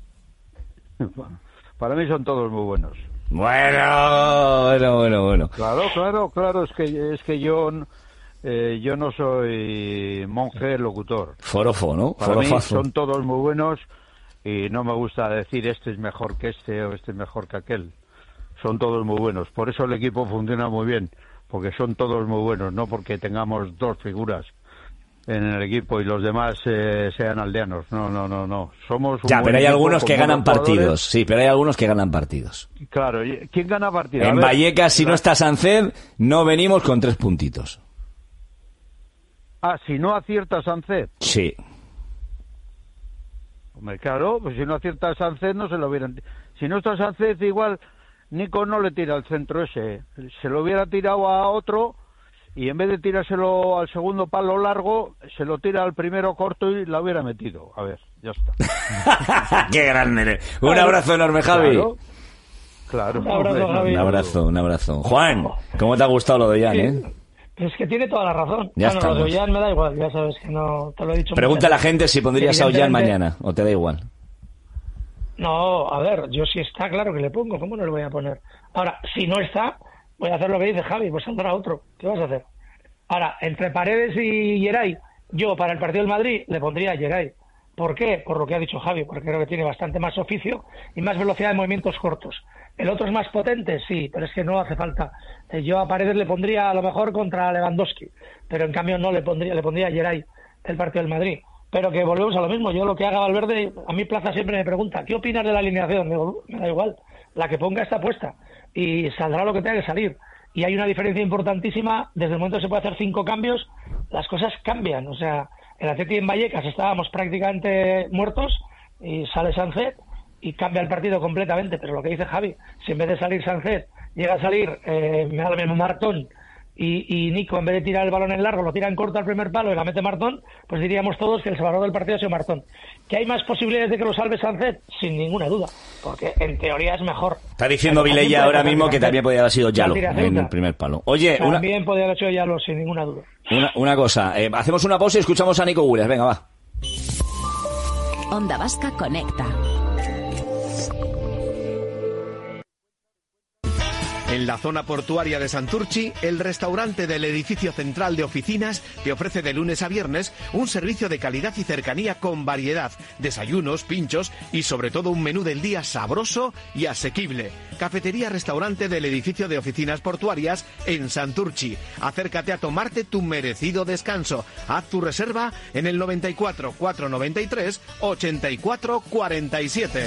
N: Para mí son todos muy buenos.
C: Bueno.
N: Claro. Es que yo yo no soy monje locutor.
C: Forofo, ¿no?
N: Para mí son todos muy buenos y no me gusta decir este es mejor que este o este es mejor que aquel. Son todos muy buenos. Por eso el equipo funciona muy bien, porque son todos muy buenos, no porque tengamos dos figuras en el equipo y los demás sean aldeanos. No. Somos un
C: ya, pero hay algunos que ganan
N: jugadores.
C: partidos. Sí, pero hay algunos que ganan partidos.
N: Claro, ¿quién gana partidos?
C: En Vallecas, si no está Sánchez, no venimos con 3 puntitos.
N: Ah, si no acierta Sánchez.
C: Sí.
N: Hombre, claro, pues si no acierta Sánchez no se lo hubieran... Si no está Sánchez, igual Nico no le tira al centro ese. Se lo hubiera tirado a otro y en vez de tirárselo al segundo palo largo, se lo tira al primero corto y la hubiera metido. A ver, ya está.
C: ¡Qué grande eres! Un abrazo enorme, Javi.
N: Claro.
M: Un abrazo, Javi.
C: Un abrazo. Juan, ¿cómo te ha gustado lo de Jan,
M: Es que tiene toda la razón.
C: Ya
M: lo de Ollán me da igual, ya sabes que no te lo he dicho.
C: Pregunta a la gente si pondrías a Ollán mañana, o te da igual.
M: No, a ver, yo si está, claro que le pongo, ¿cómo no le voy a poner? Ahora, si no está, voy a hacer lo que dice Javi, pues saldrá otro. ¿Qué vas a hacer? Ahora, entre Paredes y Geray, yo para el partido del Madrid le pondría a Geray. ¿Por qué? Por lo que ha dicho Javi, porque creo que tiene bastante más oficio y más velocidad de movimientos cortos. ¿El otro es más potente? Sí, pero es que no hace falta. Yo a Paredes le pondría a lo mejor contra Lewandowski, pero en cambio no le pondría a Geray el partido del Madrid. Pero que volvemos a lo mismo. Yo lo que haga Valverde, a mí Plaza siempre me pregunta, ¿qué opinas de la alineación? Digo, me da igual, la que ponga está puesta y saldrá lo que tenga que salir. Y hay una diferencia importantísima, desde el momento que se puede hacer 5 cambios, las cosas cambian. O sea, en Atleti en Vallecas estábamos prácticamente muertos y sale Sánchez y cambia el partido completamente. Pero lo que dice Javi, si en vez de salir Sánchez llega a salir Martón y Nico, en vez de tirar el balón en largo, lo tira en corto al primer palo y la mete Martón, pues diríamos todos que el salvador del partido ha sido Martón. ¿Que hay más posibilidades de que lo salve Sánchez? Sin ninguna duda, porque en teoría es mejor.
C: Está diciendo Vilella ahora mismo que también podría haber sido Yalo en el primer palo. Oye,
M: también podría haber sido Yalo, sin ninguna duda.
C: Una cosa, hacemos una pausa y escuchamos a Nico Williams. Venga, va.
B: Onda Vasca conecta.
A: En la zona portuaria de Santurchi, el restaurante del edificio central de oficinas te ofrece de lunes a viernes un servicio de calidad y cercanía con variedad, desayunos, pinchos y sobre todo un menú del día sabroso y asequible. Cafetería-restaurante del edificio de oficinas portuarias en Santurchi. Acércate a tomarte tu merecido descanso. Haz tu reserva en el 94 493 84 47.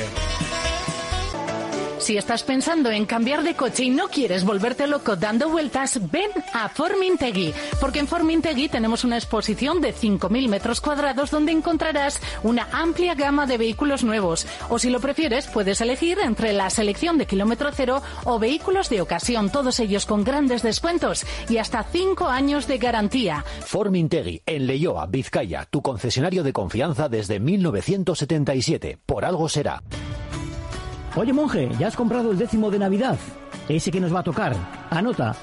O: Si estás pensando en cambiar de coche y no quieres volverte loco dando vueltas, ven a Formintegui, porque en Formintegui tenemos una exposición de 5.000 metros cuadrados donde encontrarás una amplia gama de vehículos nuevos. O si lo prefieres, puedes elegir entre la selección de kilómetro cero o vehículos de ocasión, todos ellos con grandes descuentos y hasta 5 años de garantía.
P: Formintegui, en Leioa, Vizcaya, tu concesionario de confianza desde 1977. Por algo será.
D: Oye, monje, ¿ya has comprado el 10º de Navidad? Ese que nos va a tocar. Anota,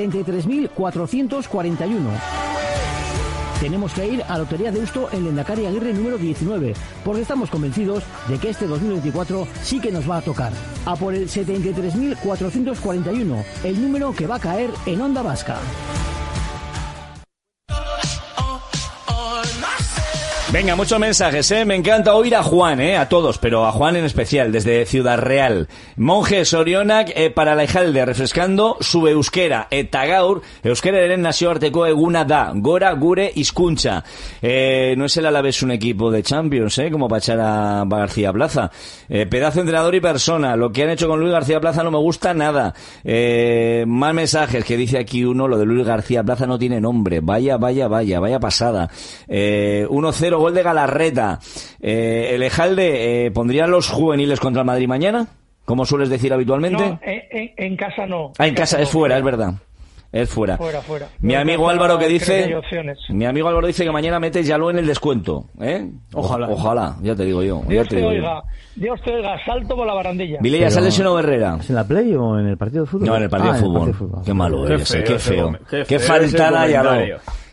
D: 73.441. Tenemos que ir a la Lotería de Deusto en Lendakari Aguirre número 19, porque estamos convencidos de que este 2024 sí que nos va a tocar. A por el 73.441, el número que va a caer en Onda Vasca.
C: Venga, muchos mensajes, me encanta oír a Juan, a todos, pero a Juan en especial, desde Ciudad Real. Monje Sorionak, para la Ejalde, refrescando su euskera, eta gaur, euskeraren nazioarteko eguna da, gora gure hizkuntza. No es el Alavés un equipo de Champions, como para echar a García Plaza. Pedazo de entrenador y persona, lo que han hecho con Luis García Plaza no me gusta nada. Más mensajes, que dice aquí uno, lo de Luis García Plaza no tiene nombre, vaya pasada. 1-0, gol de Galarreta. El Ejalde, ¿pondrían los juveniles contra el Madrid mañana? Como sueles decir habitualmente.
M: No, en casa no.
C: En casa es fuera, es verdad. Es fuera.
M: Fuera.
C: Mi amigo Álvaro que dice que mañana metes Yalo en el descuento, Ojalá, ya te digo yo.
M: Dios te oiga, salto por la barandilla.
C: Vilella, ¿se ha lesionado Herrera?
D: ¿Es en la Play o en el partido de fútbol?
C: No, en el partido de fútbol. Qué malo eres, qué feo. Qué faltada Yalo.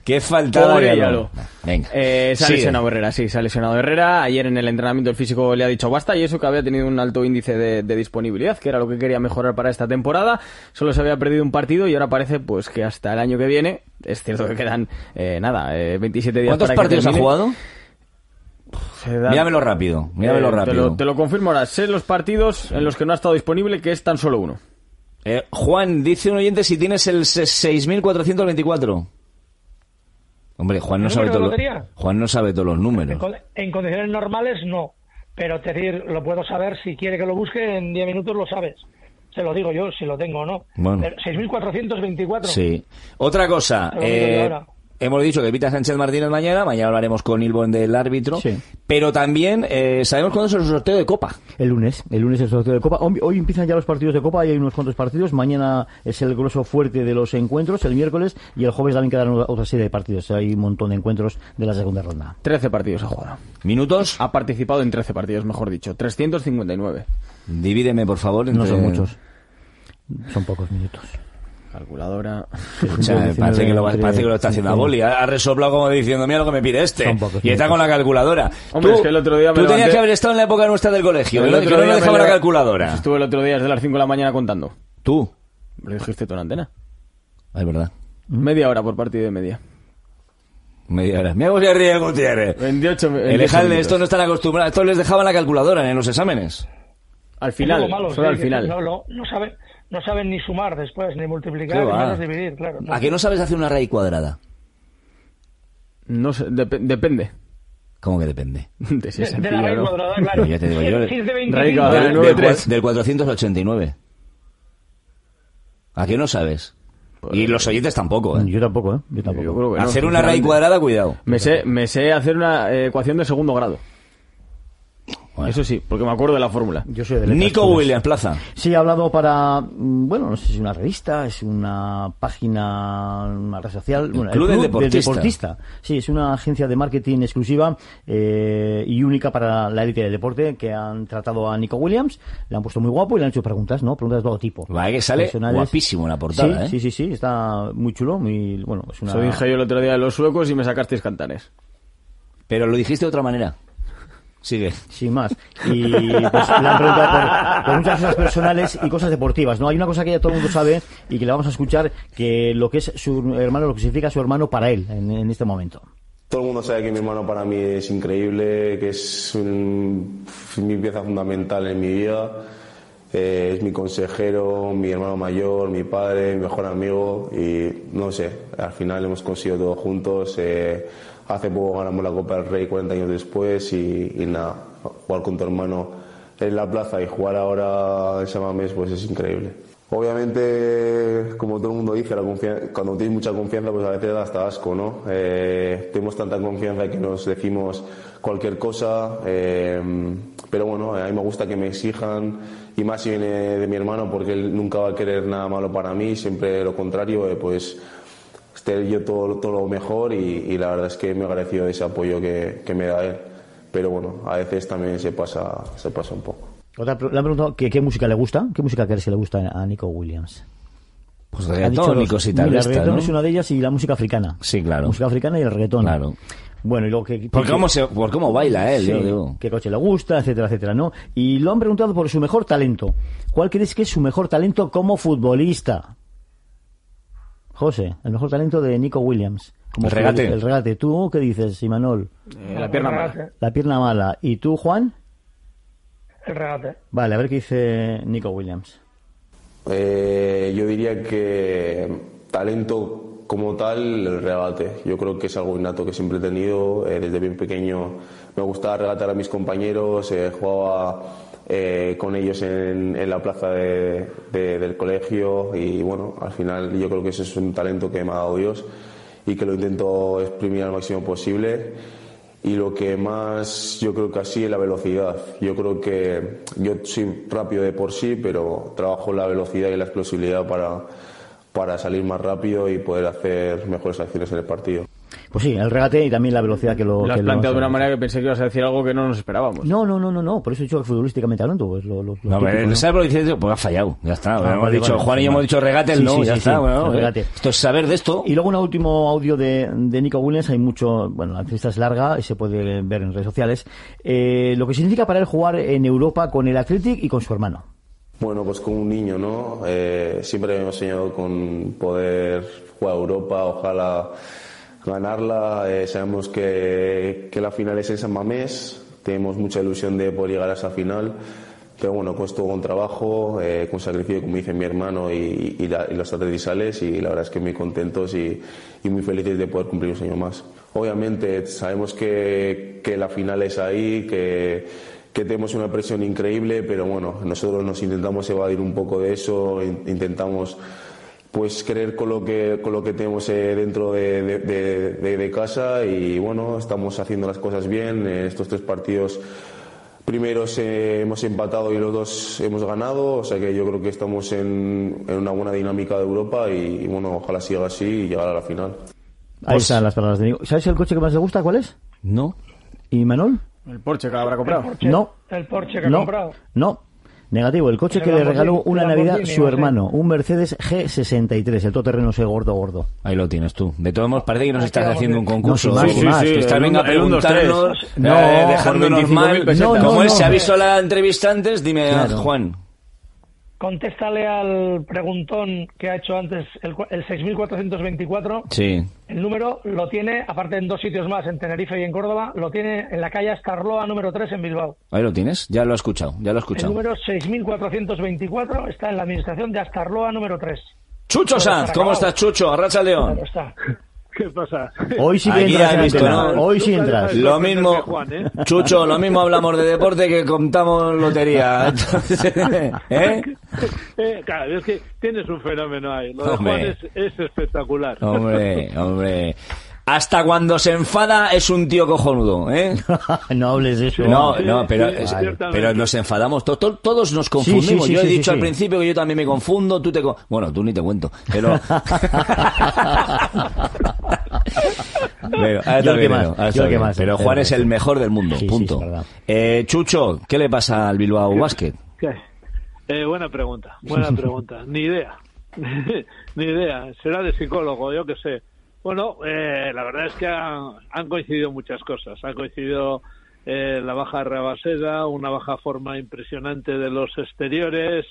C: Qué faltada
L: Pobre
C: de
L: Yalo.
C: Venga.
L: Se ha lesionado Herrera, sí, se ha lesionado Herrera. Ayer en el entrenamiento el físico le ha dicho basta, y eso que había tenido un alto índice de disponibilidad, que era lo que quería mejorar para esta temporada. Solo se había perdido un partido y ahora parece pues que hasta el año que viene, es cierto que quedan 27 días.
C: ¿Cuántos partidos ha jugado? Míramelo rápido.
L: Te lo confirmo ahora. Sé los partidos en los que no ha estado disponible, que es tan solo uno.
C: Juan, dice un oyente si tienes el 6.424. Hombre, Juan no sabe todos los números.
M: En condiciones normales no, pero te decir, lo puedo saber, si quiere que lo busque en 10 minutos lo sabes. Se lo digo yo, si lo tengo o no.
C: Bueno.
M: 6.424.
C: Sí. Otra cosa, hemos dicho que Vita Sánchez Martínez mañana hablaremos con Ilbon del árbitro, sí. Pero también sabemos cuándo es el sorteo de Copa.
D: El lunes el sorteo de Copa. Hoy empiezan ya los partidos de Copa y hay unos cuantos partidos. Mañana es el grueso fuerte de los encuentros, el miércoles, y el jueves también quedarán otra serie de partidos. Hay un montón de encuentros de la segunda ronda.
L: 13 partidos ha jugado.
C: ¿Minutos?
L: Ha participado en 13 partidos, mejor dicho. 359.
C: Divídeme, por favor.
D: No son muchos. Son pocos minutos.
L: Calculadora.
C: Parece que lo está haciendo a boli. Ha resoplado como diciendo, mira lo que me pide este. Y está con la calculadora.
L: Hombre, es que el otro día
C: tú tenías que haber estado en la época nuestra del colegio. Que no dejaba la calculadora.
L: Estuve el otro día desde las 5 de la mañana contando.
C: ¿Tú?
L: Lo dijiste tú en antena.
C: Es verdad.
L: Media hora por partido de media.
C: Media hora. Me voy a reír, Gutiérrez.
L: 28
C: el Ejalde, estos no están acostumbrados. Estos les dejaban la calculadora en los exámenes.
L: Al final, solo al final.
M: No saben ni sumar después, ni multiplicar, ni menos dividir, claro.
C: ¿A qué no sabes hacer una raíz cuadrada?
L: No sé, depende.
C: ¿Cómo que depende?
L: De si es
M: de la raíz cuadrada, claro.
C: Ya te digo yo.
L: Raíz cuadrada
C: del 489. ¿A qué no sabes? Pues, y los oyentes tampoco, ¿eh?
D: Yo tampoco, Yo tampoco.
C: Hacer una raíz cuadrada, cuidado.
L: Me sé hacer una ecuación de segundo grado. Bueno. Eso sí, porque me acuerdo de la fórmula.
D: Yo soy de
C: Nico Williams, Plaza.
D: Sí, he hablado para, no sé si es una revista, es una página, una red social.
C: El Club del
D: Deportista. Sí, es una agencia de marketing exclusiva y única para la élite del deporte, que han tratado a Nico Williams, le han puesto muy guapo y le han hecho preguntas de todo tipo.
C: Vale, que sale guapísimo en la portada,
D: sí, está muy chulo, muy bueno. Es una...
L: Eso dije yo el otro día de los suecos y me sacasteis cantares.
C: Pero lo dijiste de otra manera. Sigue.
D: Sin más. Y pues le han preguntado por muchas cosas personales y cosas deportivas, ¿no? Hay una cosa que ya todo el mundo sabe y que le vamos a escuchar, que lo que es su hermano, lo que significa su hermano para él en este momento.
Q: Todo el mundo sabe que mi hermano para mí es increíble, que es mi pieza fundamental en mi vida. Es mi consejero, mi hermano mayor, mi padre, mi mejor amigo y no sé, al final hemos conseguido todo juntos. Hace poco ganamos la Copa del Rey 40 años después y nada, jugar con tu hermano en la plaza y jugar ahora en San Mamés pues es increíble. Obviamente, como todo el mundo dice, cuando tienes mucha confianza pues a veces da hasta asco, ¿no? Tenemos tanta confianza que nos decimos cualquier cosa, pero bueno, a mí me gusta que me exijan y más si viene de mi hermano porque él nunca va a querer nada malo para mí, siempre lo contrario, pues esté yo todo lo mejor y la verdad es que me he agradecido de ese apoyo que me da él, pero bueno, a veces también se pasa un poco.
D: Le han preguntado qué música le gusta, qué música crees que le gusta a Nico Williams.
C: Pues reggaetón y cositas de
D: el
C: esta,
D: reggaetón,
C: ¿no?
D: Es una de ellas y la música africana.
C: Sí, claro.
D: La música africana y el reggaetón.
C: Claro.
D: Bueno, y lo que...
C: Por cómo baila él,
D: sí,
C: yo digo.
D: Qué coche le gusta, etcétera, etcétera, ¿no? Y lo han preguntado por su mejor talento. ¿Cuál crees que es su mejor talento como futbolista? José, el mejor talento de Nico Williams.
C: El regate.
D: El regate. ¿Tú qué dices, Imanol?
L: La pierna mala.
D: La pierna mala. ¿Y tú, Juan?
M: El regate.
D: Vale, a ver qué dice Nico Williams.
Q: Yo diría que talento como tal, el regate. Yo creo que es algo innato que siempre he tenido. Desde bien pequeño me gustaba regatear a mis compañeros, jugaba con ellos en la plaza del colegio y bueno, al final yo creo que ese es un talento que me ha dado Dios y que lo intento exprimir al máximo posible. Y lo que más yo creo que así es la velocidad. Yo creo que yo soy rápido de por sí, pero trabajo la velocidad y la explosividad para salir más rápido y poder hacer mejores acciones en el partido.
D: Pues sí, el regate y también la velocidad que lo...
L: Lo has planteado de una manera que pensé que ibas a decir algo que no nos esperábamos.
D: No, por eso he dicho que futbolísticamente hablando, pues no,
C: ¿sabes lo que dices? Pues ha fallado, ya está. Hemos dicho, Juan y yo hemos dicho regate, ya está. Bueno, regate. Esto es saber de esto.
D: Y luego un último audio de Nico Williams, hay mucho, bueno, la entrevista es larga y se puede ver en redes sociales, lo que significa para él jugar en Europa con el Athletic y con su hermano.
Q: Bueno, pues como un niño, ¿no? Siempre hemos soñado con poder jugar a Europa, ojalá ganarla. Sabemos que la final es en San Mamés, tenemos mucha ilusión de poder llegar a esa final, pero bueno, costó con trabajo, con sacrificio, como dice mi hermano y los atletisales, y la verdad es que muy contentos y muy felices de poder cumplir un sueño más. Obviamente sabemos que la final es ahí, que tenemos una presión increíble, pero bueno, nosotros nos intentamos evadir un poco de eso, intentamos pues creer con lo que tenemos dentro de casa, y bueno, estamos haciendo las cosas bien. Estos 3 partidos primeros hemos empatado y los 2 hemos ganado, o sea que yo creo que estamos en una buena dinámica de Europa y bueno, ojalá siga así y llegar a la final.
D: Ahí están las palabras de Nico. ¿Sabes el coche que más le gusta? ¿Cuál es?
C: No.
D: ¿Y Manol?
L: El Porsche que habrá comprado.
M: El Porsche que ha comprado.
D: No. Negativo, el coche que le regaló una Navidad su hermano, un Mercedes G63, el todoterreno ese gordo.
C: Ahí lo tienes tú. De todos modos, parece que nos estás haciendo un concurso.
D: No, sí,
C: que estás venga a preguntarnos, dejándonos mal. Como él se ha visto la entrevista antes, dime, Juan.
M: Contéstale al preguntón que ha hecho antes, el 6.424.
C: Sí.
M: El número lo tiene, aparte en 2 sitios más, en Tenerife y en Córdoba, lo tiene en la calle Astarloa número 3 en Bilbao.
C: Ahí lo tienes, ya lo he escuchado.
M: El número 6.424 está en la administración de Astarloa número 3.
C: Chucho Sanz, ¿cómo estás, Chucho? Arracha León.
M: Claro está.
R: ¿Qué pasa?
D: Hoy sí que entras en visto, ¿no? Hoy sí entras.
C: Lo mismo, Chucho, lo mismo hablamos de deporte que contamos lotería.
R: Claro, es que tienes un fenómeno ahí. Lo de Juan es espectacular.
C: Hombre. Hasta cuando se enfada es un tío cojonudo, ¿eh?
D: No hables de eso.
C: No, pero nos enfadamos. Todos nos confundimos. Yo he dicho al principio que yo también me confundo. Bueno, tú ni te cuento. Pero... Pero Juan es el mejor del mundo, punto. Chucho, ¿qué le pasa al Bilbao Basket?
R: Buena pregunta. Ni idea. Será de psicólogo, yo qué sé. Bueno, la verdad es que han coincidido muchas cosas. Ha coincidido la baja de Rabaseda, una baja forma impresionante de los exteriores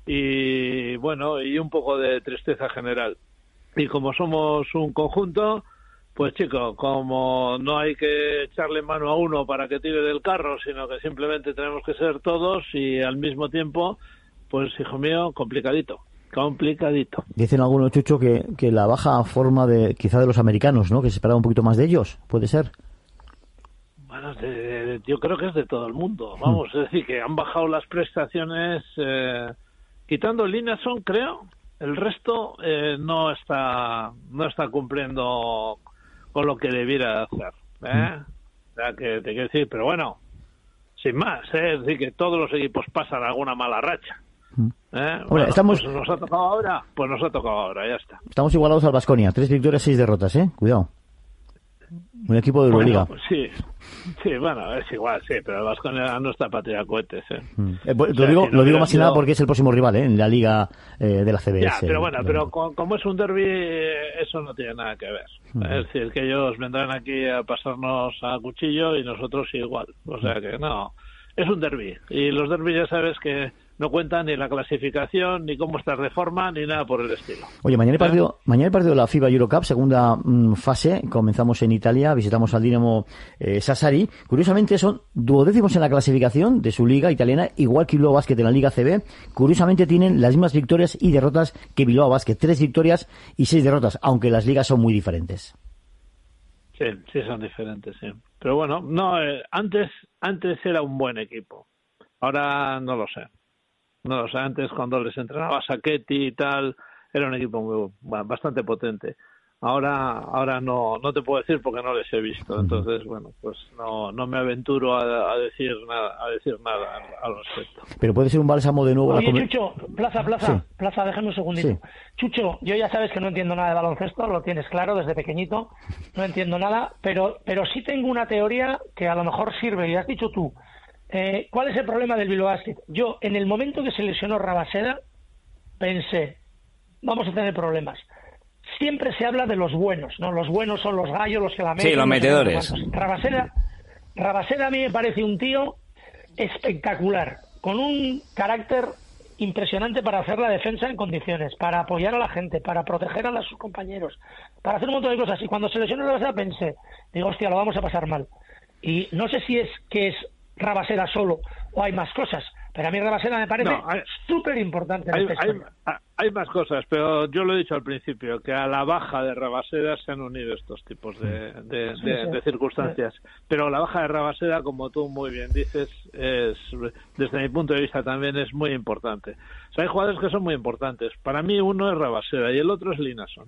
R: y bueno, y un poco de tristeza general. Y como somos un conjunto, pues chico, como no hay que echarle mano a uno para que tire del carro, sino que simplemente tenemos que ser todos y al mismo tiempo, pues hijo mío, complicadito.
D: Dicen algunos, Chucho, que la baja forma quizá de los americanos, ¿no? Que se esperaba un poquito más de ellos, ¿puede ser?
R: Bueno, yo creo que es de todo el mundo, vamos, es decir, que han bajado las prestaciones, quitando Lineson, creo, el resto no está cumpliendo con lo que debiera hacer, O sea, que te quiero decir, pero bueno, sin más, es decir, que todos los equipos pasan alguna mala racha. Bueno,
D: estamos...
R: pues nos ha tocado ahora, ya está.
D: Estamos igualados al Baskonia, 3 victorias, 6 derrotas, cuidado. Un equipo de Euroliga.
R: Bueno, sí, bueno, es igual, sí, pero el Baskonia no está para tirar cohetes,
D: Lo digo más que nada porque es el próximo rival, en la liga de la CBS.
R: Ya, pero bueno, pero como es un derbi, eso no tiene nada que ver. Es decir, que ellos vendrán aquí a pasarnos a cuchillo y nosotros igual. O sea que no, es un derbi. Y los derbis ya sabes que no cuentan ni la clasificación, ni cómo estás de forma, ni nada por el estilo.
D: Oye, mañana el partido de la FIBA Eurocup, segunda fase. Comenzamos en Italia, visitamos al Dinamo Sassari. Curiosamente son 12º en la clasificación de su liga italiana, igual que Bilbao Basket en la Liga CB. Curiosamente tienen las mismas victorias y derrotas que Bilbao Basket, 3 victorias y 6 derrotas, aunque las ligas son muy diferentes.
R: Sí, son diferentes, sí. Pero bueno, no, antes era un buen equipo. Ahora no lo sé. Antes cuando les entrenaba Sacchetti y tal, era un equipo bastante potente. Ahora no te puedo decir porque no les he visto. Entonces, bueno, pues no me aventuro a decir nada al respecto.
D: Pero puede ser un bálsamo de nuevo.
M: Oye, Chucho, Plaza, déjame un segundito. Sí. Chucho, yo ya sabes que no entiendo nada de baloncesto, lo tienes claro desde pequeñito, no entiendo nada, pero sí tengo una teoría que a lo mejor sirve, y has dicho tú. ¿Cuál es el problema del Bilbao Basket? Yo, en el momento que se lesionó Rabaseda, pensé, vamos a tener problemas. Siempre se habla de los buenos, ¿no? Los buenos son los gallos, los que la meten.
C: Sí, los metedores.
M: Rabaseda a mí me parece un tío espectacular, con un carácter impresionante para hacer la defensa en condiciones, para apoyar a la gente, para proteger a sus compañeros, para hacer un montón de cosas. Y cuando se lesionó Rabaseda pensé, digo, hostia, lo vamos a pasar mal. Y no sé si es que es Rabaseda solo o hay más cosas, pero a mí Rabaseda me parece súper importante.
R: Hay más cosas, pero yo lo he dicho al principio, que a la baja de Rabaseda se han unido estos tipos de circunstancias. Sí. Pero la baja de Rabaseda, como tú muy bien dices, desde mi punto de vista también es muy importante. O sea, hay jugadores que son muy importantes. Para mí uno es Rabaseda y el otro es Linason.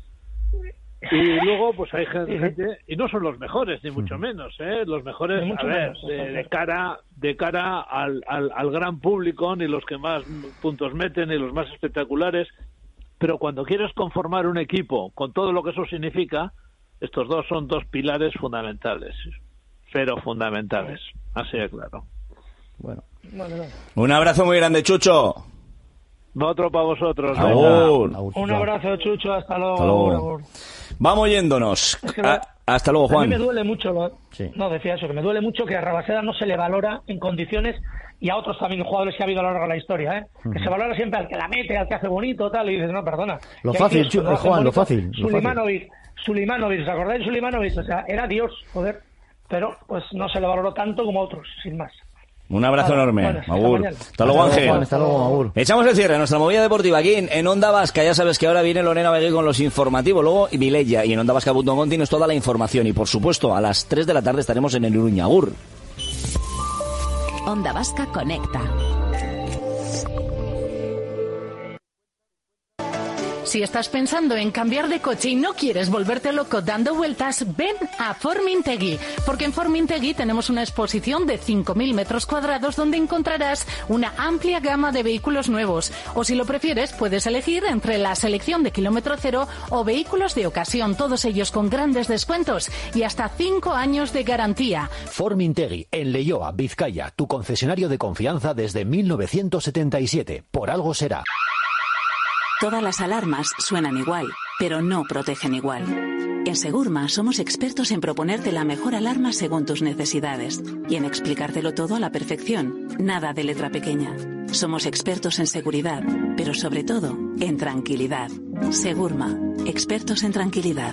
R: Y luego pues hay gente, y no son los mejores ni mucho menos, los mejores de cara al gran público, ni los que más puntos meten ni los más espectaculares, pero cuando quieres conformar un equipo con todo lo que eso significa, estos dos son dos pilares fundamentales, pero fundamentales, así de claro.
D: Bueno,
C: un abrazo muy grande, Chucho.
R: Otro para vosotros.
M: Un abrazo, Chucho, hasta luego.
C: Vamos yéndonos. Es que hasta luego, Juan.
M: A mí me duele mucho, decía eso, que me duele mucho que a Rabaseda no se le valora en condiciones, y a otros también jugadores que ha habido a lo largo de la historia, que se valora siempre al que la mete, al que hace bonito, tal, y dices, no, perdona.
D: Lo fácil, Juan, lo fácil.
M: Sulimanovic, ¿os acordáis de Sulimanovic? O sea, era Dios, joder, pero pues no se le valoró tanto como a otros, sin más.
C: Un abrazo enorme, Magur. Hasta luego, Ángel.
D: Hasta luego, Magur.
C: Echamos el cierre a nuestra movida deportiva aquí en Onda Vasca. Ya sabes que ahora viene Lorena Begué con los informativos, luego Vilella, y en ondavasca.com tienes toda la información. Y por supuesto, a las 3 de la tarde estaremos en el Iruña. Agur.
B: Onda Vasca conecta.
O: Si estás pensando en cambiar de coche y no quieres volverte loco dando vueltas, ven a Formintegui, porque en Formintegui tenemos una exposición de 5.000 metros cuadrados donde encontrarás una amplia gama de vehículos nuevos. O si lo prefieres, puedes elegir entre la selección de kilómetro cero o vehículos de ocasión, todos ellos con grandes descuentos y hasta 5 años de garantía.
P: Formintegui, en Leioa, Vizcaya, tu concesionario de confianza desde 1977. Por algo será.
S: Todas las alarmas suenan igual, pero no protegen igual. En Segurma somos expertos en proponerte la mejor alarma según tus necesidades y en explicártelo todo a la perfección, nada de letra pequeña. Somos expertos en seguridad, pero sobre todo en tranquilidad. Segurma, expertos en tranquilidad.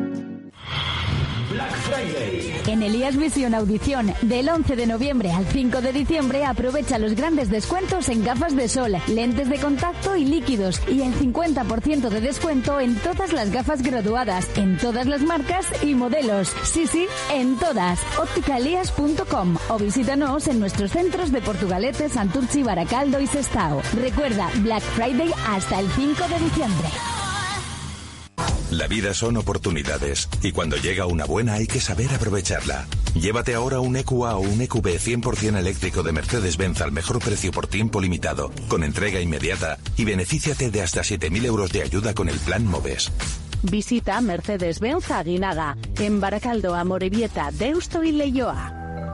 B: Black Friday. En Elías Visión Audición, del 11 de noviembre al 5 de diciembre, aprovecha los grandes descuentos en gafas de sol, lentes de contacto y líquidos, y el 50% de descuento en todas las gafas graduadas, en todas las marcas y modelos. Sí, en todas. Ópticalías.com o visítanos en nuestros centros de Portugalete, Santurchi, Baracaldo y Sestao. Recuerda, Black Friday hasta el 5 de diciembre.
T: La vida son oportunidades y cuando llega una buena hay que saber aprovecharla. Llévate ahora un EQA o un EQB 100% eléctrico de Mercedes-Benz al mejor precio por tiempo limitado, con entrega inmediata, y benefíciate de hasta 7.000 euros de ayuda con el Plan Moves.
O: Visita Mercedes-Benz Aguinaga, en Baracaldo, Amorebieta, Deusto y Leioa.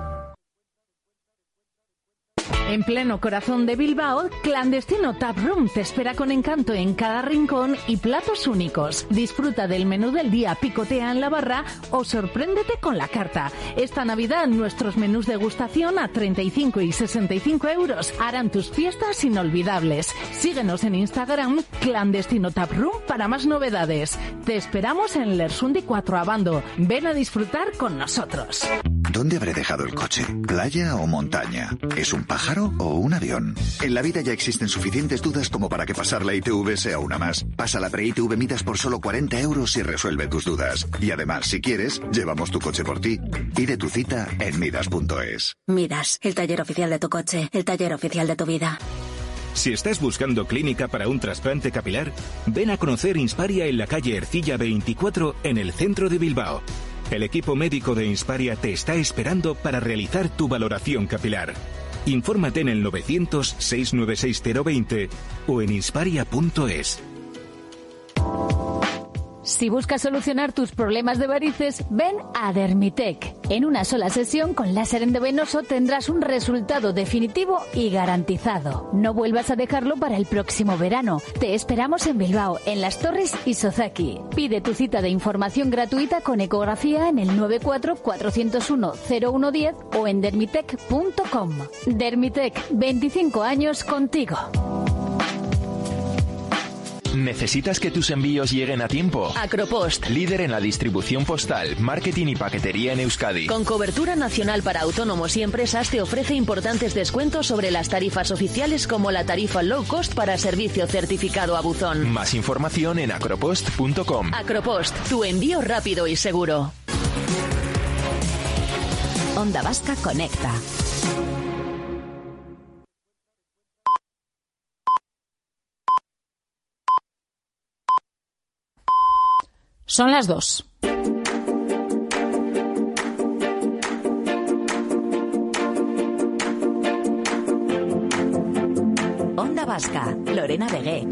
O: En pleno corazón de Bilbao, Clandestino Tap Room te espera con encanto en cada rincón y platos únicos. Disfruta del menú del día, picotea en la barra o sorpréndete con la carta. Esta Navidad nuestros menús degustación a 35 y 65 euros harán tus fiestas inolvidables. Síguenos en Instagram, Clandestino Tap Room, para más novedades. Te esperamos en Lersundi 4 Abando. Ven a disfrutar con nosotros.
U: ¿Dónde habré dejado el coche? ¿Playa o montaña? ¿Es un pájaro o un avión? En la vida ya existen suficientes dudas como para que pasar la ITV sea una más. Pasa la pre-ITV Midas por solo 40 euros y resuelve tus dudas. Y además, si quieres, llevamos tu coche por ti. Pide tu cita en Midas.es.
K: Midas, el taller oficial de tu coche, el taller oficial de tu vida.
F: Si estás buscando clínica para un trasplante capilar, ven a conocer Insparia en la calle Ercilla 24 en el centro de Bilbao. El equipo médico de Insparia te está esperando para realizar tu valoración capilar. Infórmate en el 900-696-020 o en insparia.es.
B: Si buscas solucionar tus problemas de varices, ven a Dermitec. En una sola sesión con láser endovenoso tendrás un resultado definitivo y garantizado. No vuelvas a dejarlo para el próximo verano. Te esperamos en Bilbao, en Las Torres y Sozaki. Pide tu cita de información gratuita con ecografía en el 94-401-0110 o en dermitec.com. Dermitec, 25 años contigo.
G: ¿Necesitas que tus envíos lleguen a tiempo?
B: Acropost.
G: Líder en la distribución postal, marketing y paquetería en Euskadi.
B: Con cobertura nacional para autónomos y empresas te ofrece importantes descuentos sobre las tarifas oficiales como la tarifa low cost para servicio certificado a buzón.
G: Más información en acropost.com.
B: Acropost, tu envío rápido y seguro. Onda Vasca Conecta.
O: Son las 2.
B: Onda Vasca, Lorena Begué.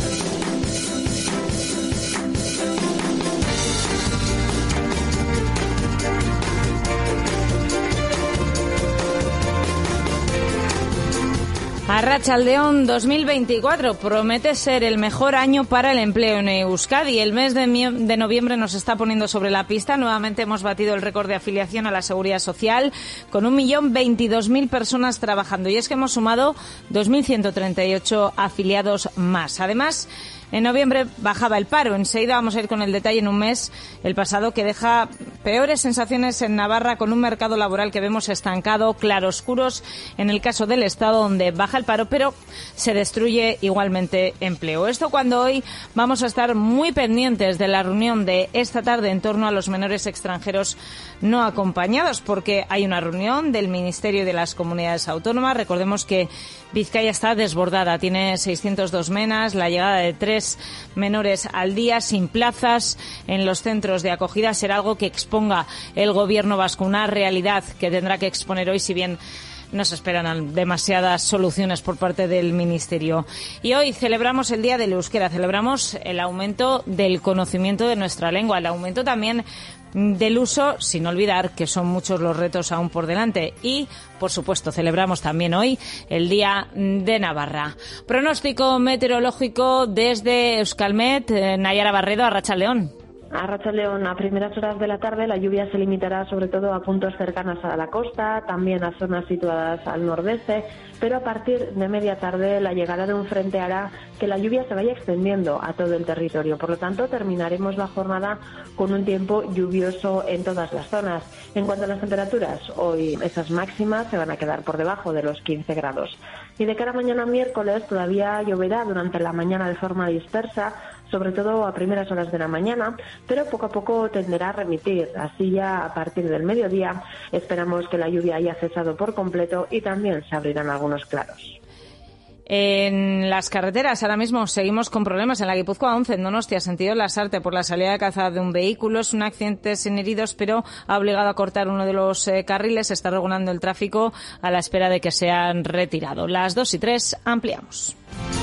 V: Arratsaldeon 2024 promete ser el mejor año para el empleo en Euskadi. El mes de noviembre nos está poniendo sobre la pista. Nuevamente hemos batido el récord de afiliación a la Seguridad Social con 1.022.000 personas trabajando. Y es que hemos sumado 2.138 afiliados más. Además, en noviembre bajaba el paro. Enseguida vamos a ir con el detalle en un mes, el pasado, que deja peores sensaciones en Navarra, con un mercado laboral que vemos estancado, claroscuros en el caso del Estado, donde baja el paro, pero se destruye igualmente empleo. Esto cuando hoy vamos a estar muy pendientes de la reunión de esta tarde en torno a los menores extranjeros no acompañados, porque hay una reunión del Ministerio de las Comunidades Autónomas. Recordemos que Vizcaya está desbordada, tiene 602 menas, la llegada de 3 menores al día sin plazas en los centros de acogida será algo que exponga el gobierno vasco, una realidad que tendrá que exponer hoy, si bien no se esperan demasiadas soluciones por parte del Ministerio. Y hoy celebramos el Día del Euskera, celebramos el aumento del conocimiento de nuestra lengua, el aumento también del uso, sin olvidar que son muchos los retos aún por delante. Y, por supuesto, celebramos también hoy el Día de Navarra. Pronóstico meteorológico desde Euskalmet, Nayara Barredo, Arratsaldeon.
W: Arratsaldeon, a primeras horas de la tarde la lluvia se limitará sobre todo a puntos cercanos a la costa, también a zonas situadas al nordeste, pero a partir de media tarde la llegada de un frente hará que la lluvia se vaya extendiendo a todo el territorio. Por lo tanto, terminaremos la jornada con un tiempo lluvioso en todas las zonas. En cuanto a las temperaturas, hoy esas máximas se van a quedar por debajo de los 15 grados. Y de cara a mañana miércoles todavía lloverá durante la mañana de forma dispersa, sobre todo a primeras horas de la mañana, pero poco a poco tenderá a remitir. Así ya a partir del mediodía esperamos que la lluvia haya cesado por completo y también se abrirán algunos claros.
V: En las carreteras ahora mismo seguimos con problemas. En la Guipúzcoa 11, en Donostia, sentido Lasarte, por la salida de Calzada de un vehículo. Es un accidente sin heridos, pero ha obligado a cortar uno de los carriles. Se está regulando el tráfico a la espera de que sean retirados. Las 2 y 3, ampliamos.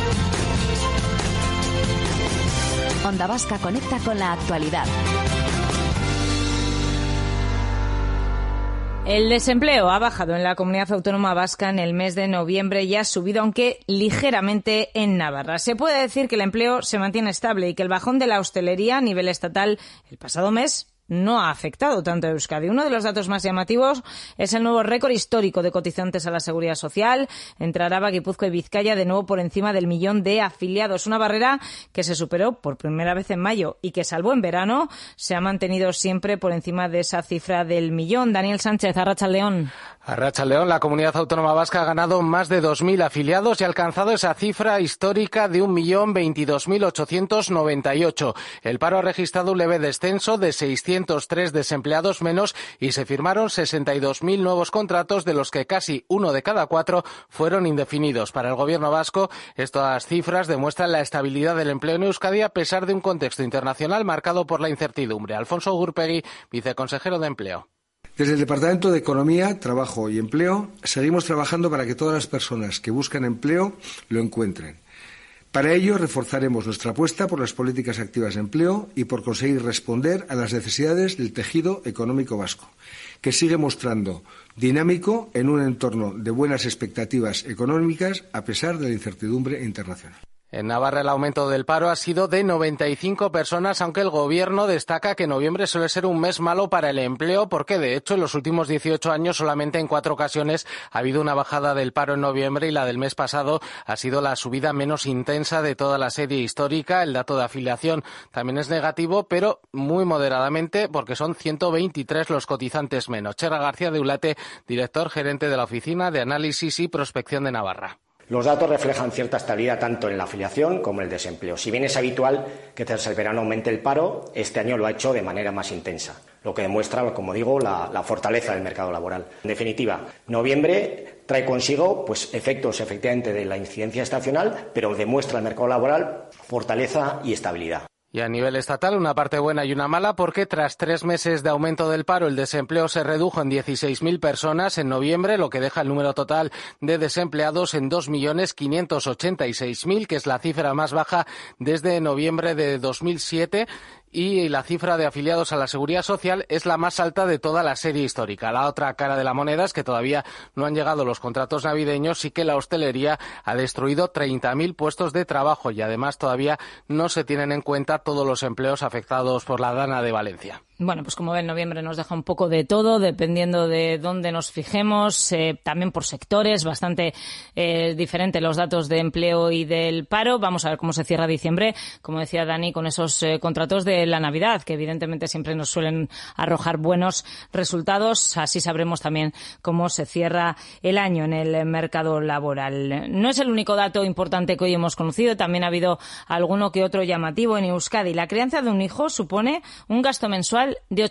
B: Onda Vasca conecta con la actualidad.
V: El desempleo ha bajado en la Comunidad Autónoma Vasca en el mes de noviembre y ha subido, aunque ligeramente, en Navarra. Se puede decir que el empleo se mantiene estable y que el bajón de la hostelería a nivel estatal el pasado mes no ha afectado tanto a Euskadi. Uno de los datos más llamativos es el nuevo récord histórico de cotizantes a la Seguridad Social. Entre Araba, Guipúzcoa y Vizcaya, de nuevo por encima del 1.000.000 de afiliados. Una barrera que se superó por primera vez en mayo y que, salvo en verano, se ha mantenido siempre por encima de esa cifra del 1.000.000. Daniel Sánchez, Arratsaldeon.
E: Arratsaldeon, la comunidad autónoma vasca ha ganado más de 2.000 afiliados y ha alcanzado esa cifra histórica de 1.022.898. El paro ha registrado un leve descenso de 603 desempleados menos y se firmaron 62.000 nuevos contratos, de los que casi 1 de cada 4 fueron indefinidos. Para el gobierno vasco, estas cifras demuestran la estabilidad del empleo en Euskadi a pesar de un contexto internacional marcado por la incertidumbre. Alfonso Gurpegui, viceconsejero de Empleo.
H: Desde el Departamento de Economía, Trabajo y Empleo seguimos trabajando para que todas las personas que buscan empleo lo encuentren. Para ello, reforzaremos nuestra apuesta por las políticas activas de empleo y por conseguir responder a las necesidades del tejido económico vasco, que sigue mostrando dinámico en un entorno de buenas expectativas económicas a pesar de la incertidumbre internacional.
E: En Navarra el aumento del paro ha sido de 95 personas, aunque el Gobierno destaca que noviembre suele ser un mes malo para el empleo, porque de hecho en los últimos 18 años solamente en 4 ocasiones ha habido una bajada del paro en noviembre y la del mes pasado ha sido la subida menos intensa de toda la serie histórica. El dato de afiliación también es negativo, pero muy moderadamente, porque son 123 los cotizantes menos. Chera García de Ulate, director gerente de la Oficina de Análisis y Prospección de Navarra.
J: Los datos reflejan cierta estabilidad tanto en la afiliación como en el desempleo. Si bien es habitual que tras el verano aumente el paro, este año lo ha hecho de manera más intensa, lo que demuestra, como digo, la fortaleza del mercado laboral. En definitiva, noviembre trae consigo efectos efectivamente de la incidencia estacional, pero demuestra el mercado laboral fortaleza y estabilidad.
E: Y a nivel estatal, una parte buena y una mala, porque tras 3 meses de aumento del paro, el desempleo se redujo en 16.000 personas en noviembre, lo que deja el número total de desempleados en 2.586.000, que es la cifra más baja desde noviembre de 2007. Y la cifra de afiliados a la Seguridad Social es la más alta de toda la serie histórica. La otra cara de la moneda es que todavía no han llegado los contratos navideños y que la hostelería ha destruido 30.000 puestos de trabajo y además todavía no se tienen en cuenta todos los empleos afectados por la Dana de Valencia.
V: Bueno, pues como ven, noviembre nos deja un poco de todo, dependiendo de dónde nos fijemos, también por sectores, bastante diferente los datos de empleo y del paro. Vamos a ver cómo se cierra diciembre, como decía Dani, con esos contratos de la Navidad, que evidentemente siempre nos suelen arrojar buenos resultados. Así sabremos también cómo se cierra el año en el mercado laboral. No es el único dato importante que hoy hemos conocido, también ha habido alguno que otro llamativo en Euskadi. La crianza de un hijo supone un gasto mensual de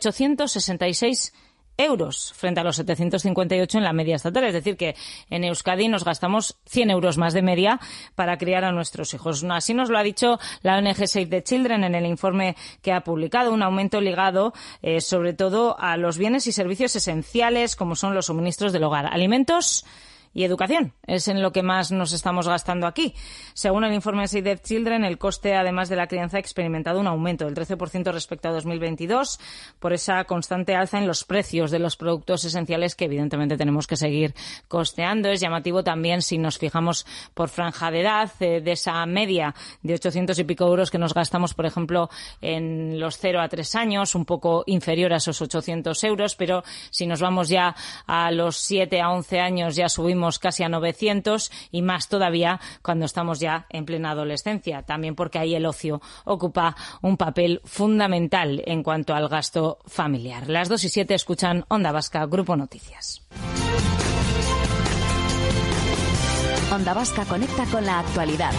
V: 866 euros frente a los 758 en la media estatal. Es decir, que en Euskadi nos gastamos 100 euros más de media para criar a nuestros hijos. Así nos lo ha dicho la ONG Save the Children en el informe que ha publicado. Un aumento ligado sobre todo a los bienes y servicios esenciales, como son los suministros del hogar, alimentos y educación. Es en lo que más nos estamos gastando aquí. Según el informe de Save the Children, el coste, además de la crianza, ha experimentado un aumento del 13% respecto a 2022 por esa constante alza en los precios de los productos esenciales que evidentemente tenemos que seguir costeando. Es llamativo también si nos fijamos por franja de edad, de esa media de 800 y pico euros que nos gastamos, por ejemplo, en los 0 a 3 años, un poco inferior a esos 800 euros, pero si nos vamos ya a los 7 a 11 años ya subimos casi a 900 y más todavía cuando estamos ya en plena adolescencia, también porque ahí el ocio ocupa un papel fundamental en cuanto al gasto familiar. Las 2:07 escuchan Onda Vasca, Grupo Noticias.
B: Onda Vasca conecta con la actualidad.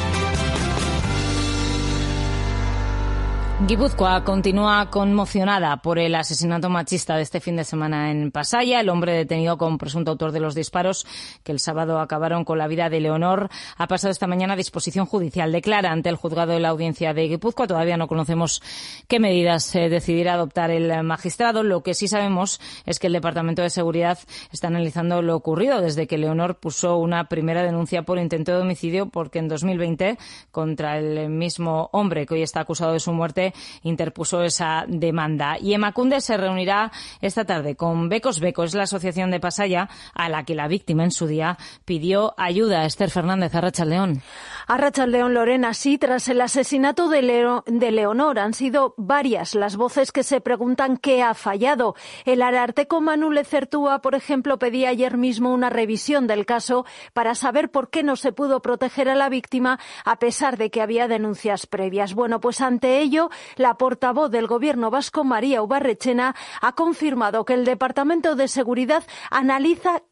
V: Guipúzcoa continúa conmocionada por el asesinato machista de este fin de semana en Pasaia. El hombre detenido como presunto autor de los disparos que el sábado acabaron con la vida de Leonor ha pasado esta mañana a disposición judicial. Declara ante el juzgado de la audiencia de Guipúzcoa. Todavía no conocemos qué medidas decidirá adoptar el magistrado. Lo que sí sabemos es que el Departamento de Seguridad está analizando lo ocurrido desde que Leonor puso una primera denuncia por intento de homicidio, porque en 2020 contra el mismo hombre que hoy está acusado de su muerte interpuso esa demanda. Y Emakunde se reunirá esta tarde con Becos Beco, es la asociación de Pasaia a la que la víctima en su día pidió ayuda. Esther Fernández, Arratsaldeon.
X: Arratsaldeon, Lorena. Sí, tras el asesinato de Leonor han sido varias las voces que se preguntan qué ha fallado. El ararteko Manu Lezertúa, por ejemplo, pedía ayer mismo una revisión del caso para saber por qué no se pudo proteger a la víctima a pesar de que había denuncias previas. Bueno, pues ante ello, la portavoz del Gobierno vasco, María Ubarretxena, ha confirmado que el Departamento de Seguridad analiza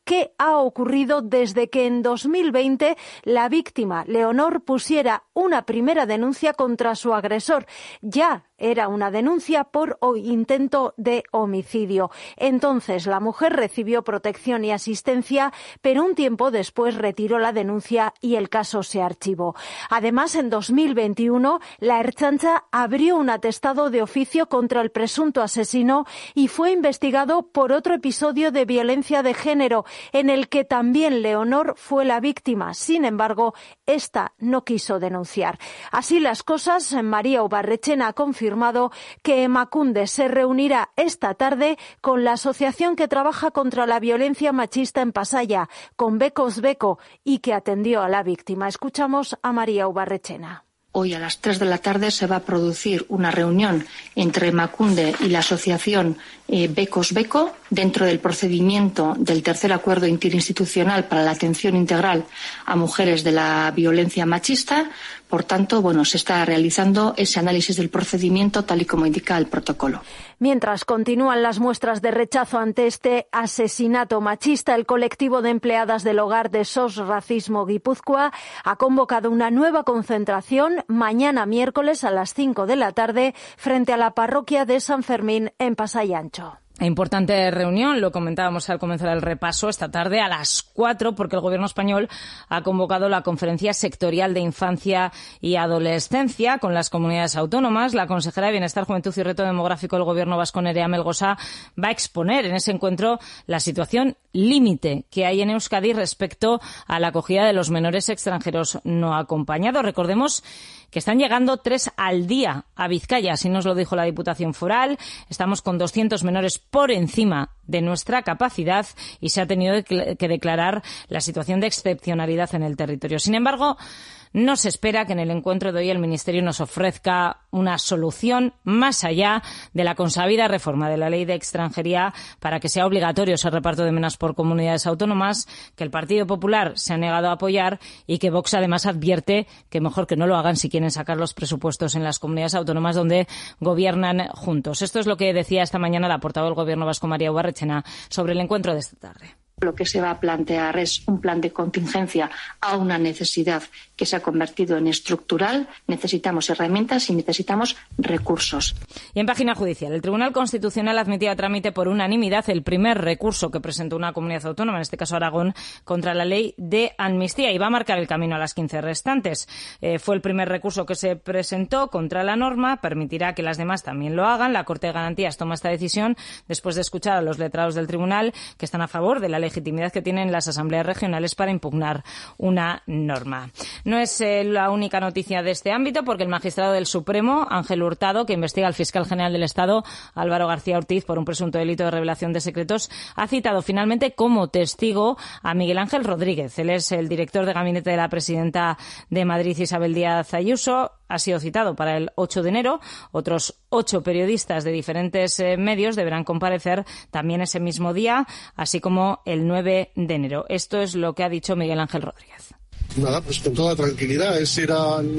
X: qué ha ocurrido desde que en 2020 la víctima, Leonor, pusiera una primera denuncia contra su agresor. Ya era una denuncia por intento de homicidio. Entonces la mujer recibió protección y asistencia, pero un tiempo después retiró la denuncia y el caso se archivó. Además, en 2021, la Ertzaintza abrió un atestado de oficio contra el presunto asesino y fue investigado por otro episodio de violencia de género, en el que también Leonor fue la víctima. Sin embargo, esta no quiso denunciar. Así las cosas, María Ubarrechena ha confirmado que Emakunde se reunirá esta tarde con la asociación que trabaja contra la violencia machista en Pasaia, con Becos Beco, y que atendió a la víctima. Escuchamos a María Ubarrechena.
A: Hoy a las 3 de la tarde se va a producir una reunión entre Emakunde y la asociación Becos Beco dentro del procedimiento del tercer acuerdo interinstitucional para la atención integral a mujeres de la violencia machista. Por tanto, se está realizando ese análisis del procedimiento tal y como indica el protocolo.
X: Mientras continúan las muestras de rechazo ante este asesinato machista, el colectivo de empleadas del hogar de SOS Racismo Guipúzcoa ha convocado una nueva concentración mañana miércoles a las 5 de la tarde frente a la parroquia de San Fermín en Pasai Ancho.
V: Importante reunión, lo comentábamos al comenzar el repaso, esta tarde a las 4, porque el Gobierno español ha convocado la Conferencia Sectorial de Infancia y Adolescencia con las comunidades autónomas. La consejera de Bienestar, Juventud y Reto Demográfico del Gobierno vasco, Nerea Melgosa, va a exponer en ese encuentro la situación límite que hay en Euskadi respecto a la acogida de los menores extranjeros no acompañados. Recordemos que están llegando 3 al día a Vizcaya, así nos lo dijo la Diputación Foral. Estamos con 200 menores por encima de nuestra capacidad y se ha tenido que declarar la situación de excepcionalidad en el territorio. Sin embargo, no se espera que en el encuentro de hoy el Ministerio nos ofrezca una solución más allá de la consabida reforma de la Ley de Extranjería para que sea obligatorio ese reparto de menas por comunidades autónomas, que el Partido Popular se ha negado a apoyar y que Vox además advierte que mejor que no lo hagan si quieren sacar los presupuestos en las comunidades autónomas donde gobiernan juntos. Esto es lo que decía esta mañana la portavoz del Gobierno vasco, María Ubarrechena, sobre el encuentro de esta tarde.
A: Lo que se va a plantear es un plan de contingencia a una necesidad que se ha convertido en estructural. Necesitamos herramientas y necesitamos recursos.
V: Y en página judicial, el Tribunal Constitucional admitió a trámite por unanimidad el primer recurso que presentó una comunidad autónoma, en este caso Aragón, contra la ley de amnistía y va a marcar el camino a las 15 restantes. Fue el primer recurso que se presentó contra la norma, permitirá que las demás también lo hagan. La Corte de Garantías toma esta decisión después de escuchar a los letrados del tribunal que están a favor de la legitimidad que tienen las asambleas regionales para impugnar una norma. No es la única noticia de este ámbito, porque el magistrado del Supremo, Ángel Hurtado, que investiga al fiscal general del Estado, Álvaro García Ortiz, por un presunto delito de revelación de secretos, ha citado finalmente como testigo a Miguel Ángel Rodríguez. Él es el director de gabinete de la presidenta de Madrid, Isabel Díaz Ayuso. Ha sido citado para el 8 de enero. Otros 8 periodistas de diferentes medios deberán comparecer también ese mismo día, así como el 9 de enero. Esto es lo que ha dicho Miguel Ángel Rodríguez.
I: Nada, pues con toda tranquilidad, es ir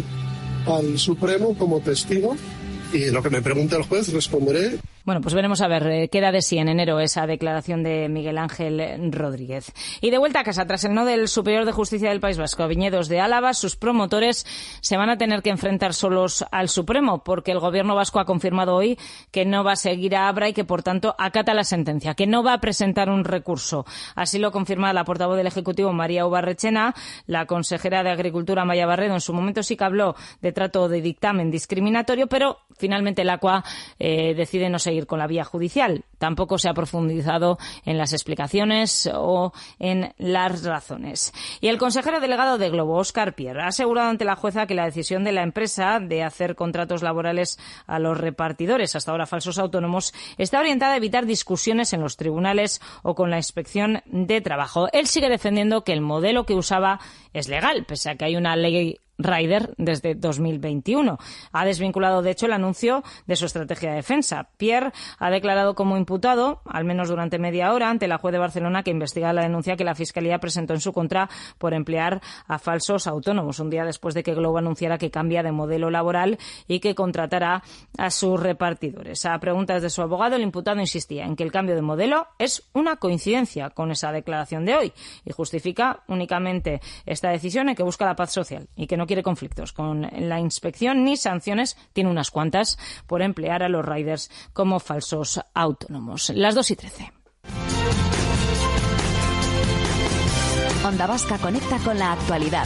I: al Supremo como testigo y lo que me pregunte el juez responderé.
V: Bueno, pues veremos a ver qué da de sí en enero esa declaración de Miguel Ángel Rodríguez. Y de vuelta a casa, tras el no del Superior de Justicia del País Vasco a Viñedos de Álava, sus promotores se van a tener que enfrentar solos al Supremo, porque el Gobierno vasco ha confirmado hoy que no va a seguir a Abra y que, por tanto, acata la sentencia, que no va a presentar un recurso. Así lo confirma la portavoz del Ejecutivo, María Ubarrechena. La consejera de Agricultura, Amaia Barredo, en su momento sí que habló de trato de dictamen discriminatorio, pero finalmente el ACUA decide no seguir con la vía judicial. Tampoco se ha profundizado en las explicaciones o en las razones. Y el consejero delegado de Globo, Óscar Pierre, ha asegurado ante la jueza que la decisión de la empresa de hacer contratos laborales a los repartidores, hasta ahora falsos autónomos, está orientada a evitar discusiones en los tribunales o con la Inspección de Trabajo. Él sigue defendiendo que el modelo que usaba es legal, pese a que hay una ley rider desde 2021. Ha desvinculado, de hecho, el anuncio de su estrategia de defensa. Pierre ha declarado como imputado, al menos durante media hora, ante la juez de Barcelona que investiga la denuncia que la Fiscalía presentó en su contra por emplear a falsos autónomos, un día después de que Glovo anunciara que cambia de modelo laboral y que contratará a sus repartidores. A preguntas de su abogado, el imputado insistía en que el cambio de modelo es una coincidencia con esa declaración de hoy y justifica únicamente esta decisión en que busca la paz social y que no quiere conflictos con la inspección ni sanciones, tiene unas cuantas, por emplear a los riders como falsos autónomos. Las 2:13.
B: Onda Vasca conecta con la actualidad.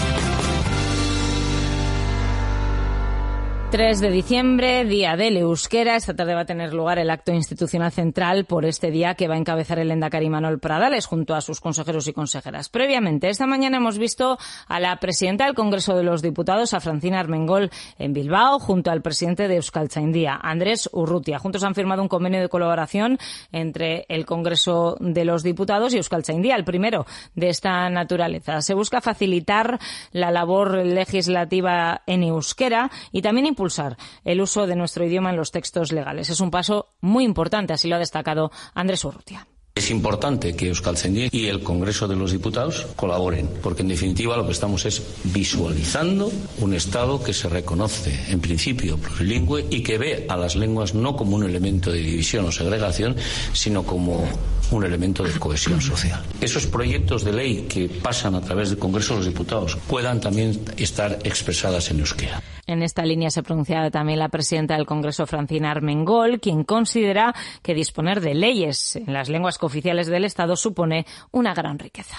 V: 3 de diciembre, Día del Euskera. Esta tarde va a tener lugar el acto institucional central por este día que va a encabezar el lehendakari Imanol Pradales junto a sus consejeros y consejeras. Previamente, esta mañana hemos visto a la presidenta del Congreso de los Diputados, a Francina Armengol, en Bilbao, junto al presidente de Euskaltzaindia, Andrés Urrutia. Juntos han firmado un convenio de colaboración entre el Congreso de los Diputados y Euskaltzaindia, el primero de esta naturaleza. Se busca facilitar la labor legislativa en euskera y también impulsar el uso de nuestro idioma en los textos legales. Es un paso muy importante, así lo ha destacado Andrés Urrutia.
L: Es importante que Euskaltzaindia y el Congreso de los Diputados colaboren, porque en definitiva lo que estamos es visualizando un Estado que se reconoce en principio plurilingüe y que ve a las lenguas no como un elemento de división o segregación, sino como un elemento de cohesión social. Esos proyectos de ley que pasan a través del Congreso de los Diputados puedan también estar expresadas en euskera.
V: En esta línea se pronunciaba también la presidenta del Congreso, Francina Armengol, quien considera que disponer de leyes en las lenguas cooficiales del Estado supone una gran riqueza.